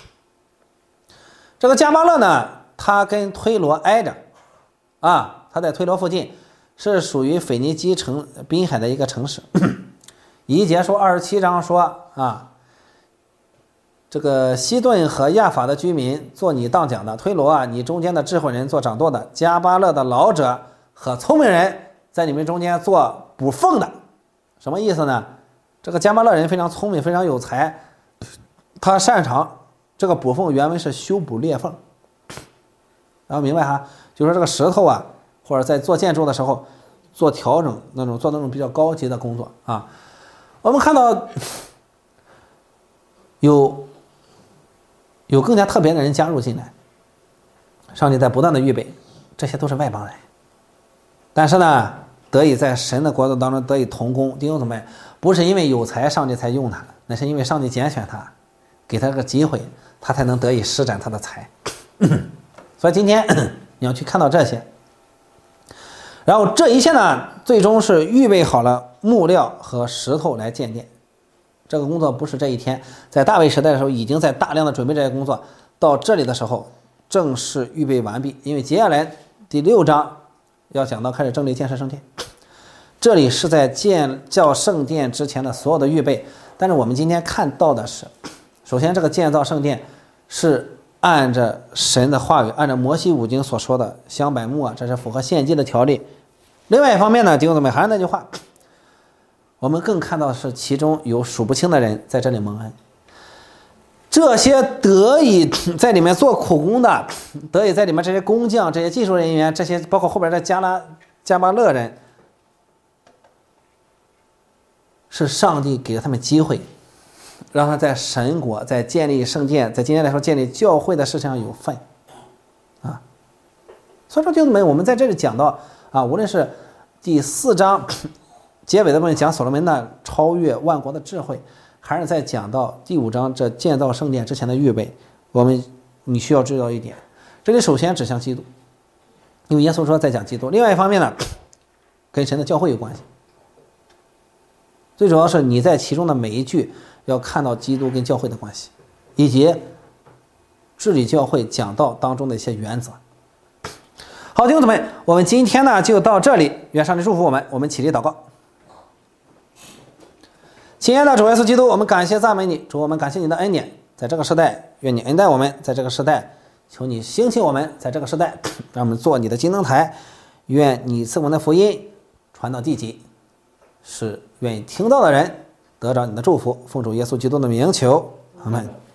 这个迦巴勒呢，它跟推罗挨着啊，它在推罗附近，是属于腓尼基滨海的一个城市。以节说27章说啊，这个西顿和亚法的居民做你当讲的，推罗啊，你中间的智慧人做掌舵的，迦巴勒的老者和聪明人在你们中间做补缝的。什么意思呢？这个迦巴勒人非常聪明，非常有才，他擅长这个补缝，原文是修补裂缝。然后明白哈，就是说这个石头啊，或者在做建筑的时候做调整做那种比较高级的工作啊。我们看到有更加特别的人加入进来，上帝在不断的预备，这些都是外邦人，但是呢，得以在神的国度当中得以同工。弟兄姊妹，不是因为有才上帝才用他，那是因为上帝拣选他，给他个机会，他才能得以施展他的才。所以今天你要去看到这些，然后这一切呢，最终是预备好了木料和石头来建殿。这个工作不是这一天，在大卫时代的时候已经在大量的准备这些工作，到这里的时候正式预备完毕。因为接下来第6章要讲到开始正立建设圣殿，这里是在建造圣殿之前的所有的预备。但是我们今天看到的是，首先这个建造圣殿是按着神的话语，按照摩西五经所说的香柏木啊，这是符合献祭的条例。另外一方面呢，弟兄姊妹，还是那句话，我们更看到的是其中有数不清的人在这里蒙恩。这些得以在里面做苦工的，得以在里面这些工匠、这些技术人员，这些包括后边的迦巴勒人，是上帝给了他们机会，让他在神国、在建立圣殿、在今天来说建立教会的事情上有份啊。所以说弟兄们，我们在这里讲到啊，无论是第4章结尾的部分讲所罗门的超越万国的智慧，还是在讲到第5章这建造圣殿之前的预备，你需要知道一点，这里首先指向基督，因为耶稣说在讲基督。另外一方面呢，跟神的教会有关系。最主要是你在其中的每一句要看到基督跟教会的关系，以及治理教会讲道当中的一些原则。好，弟兄姊妹，我们今天呢就到这里，愿上帝祝福我们。我们起立祷告。亲爱的主耶稣基督，我们感谢赞美你，主，我们感谢你的恩典，在这个时代，愿你恩待我们，在这个时代，求你兴起我们，在这个时代，让我们做你的金灯台，愿你赐我们的福音传到地极，使愿意听到的人得着你的祝福。奉主耶稣基督的名求，阿们。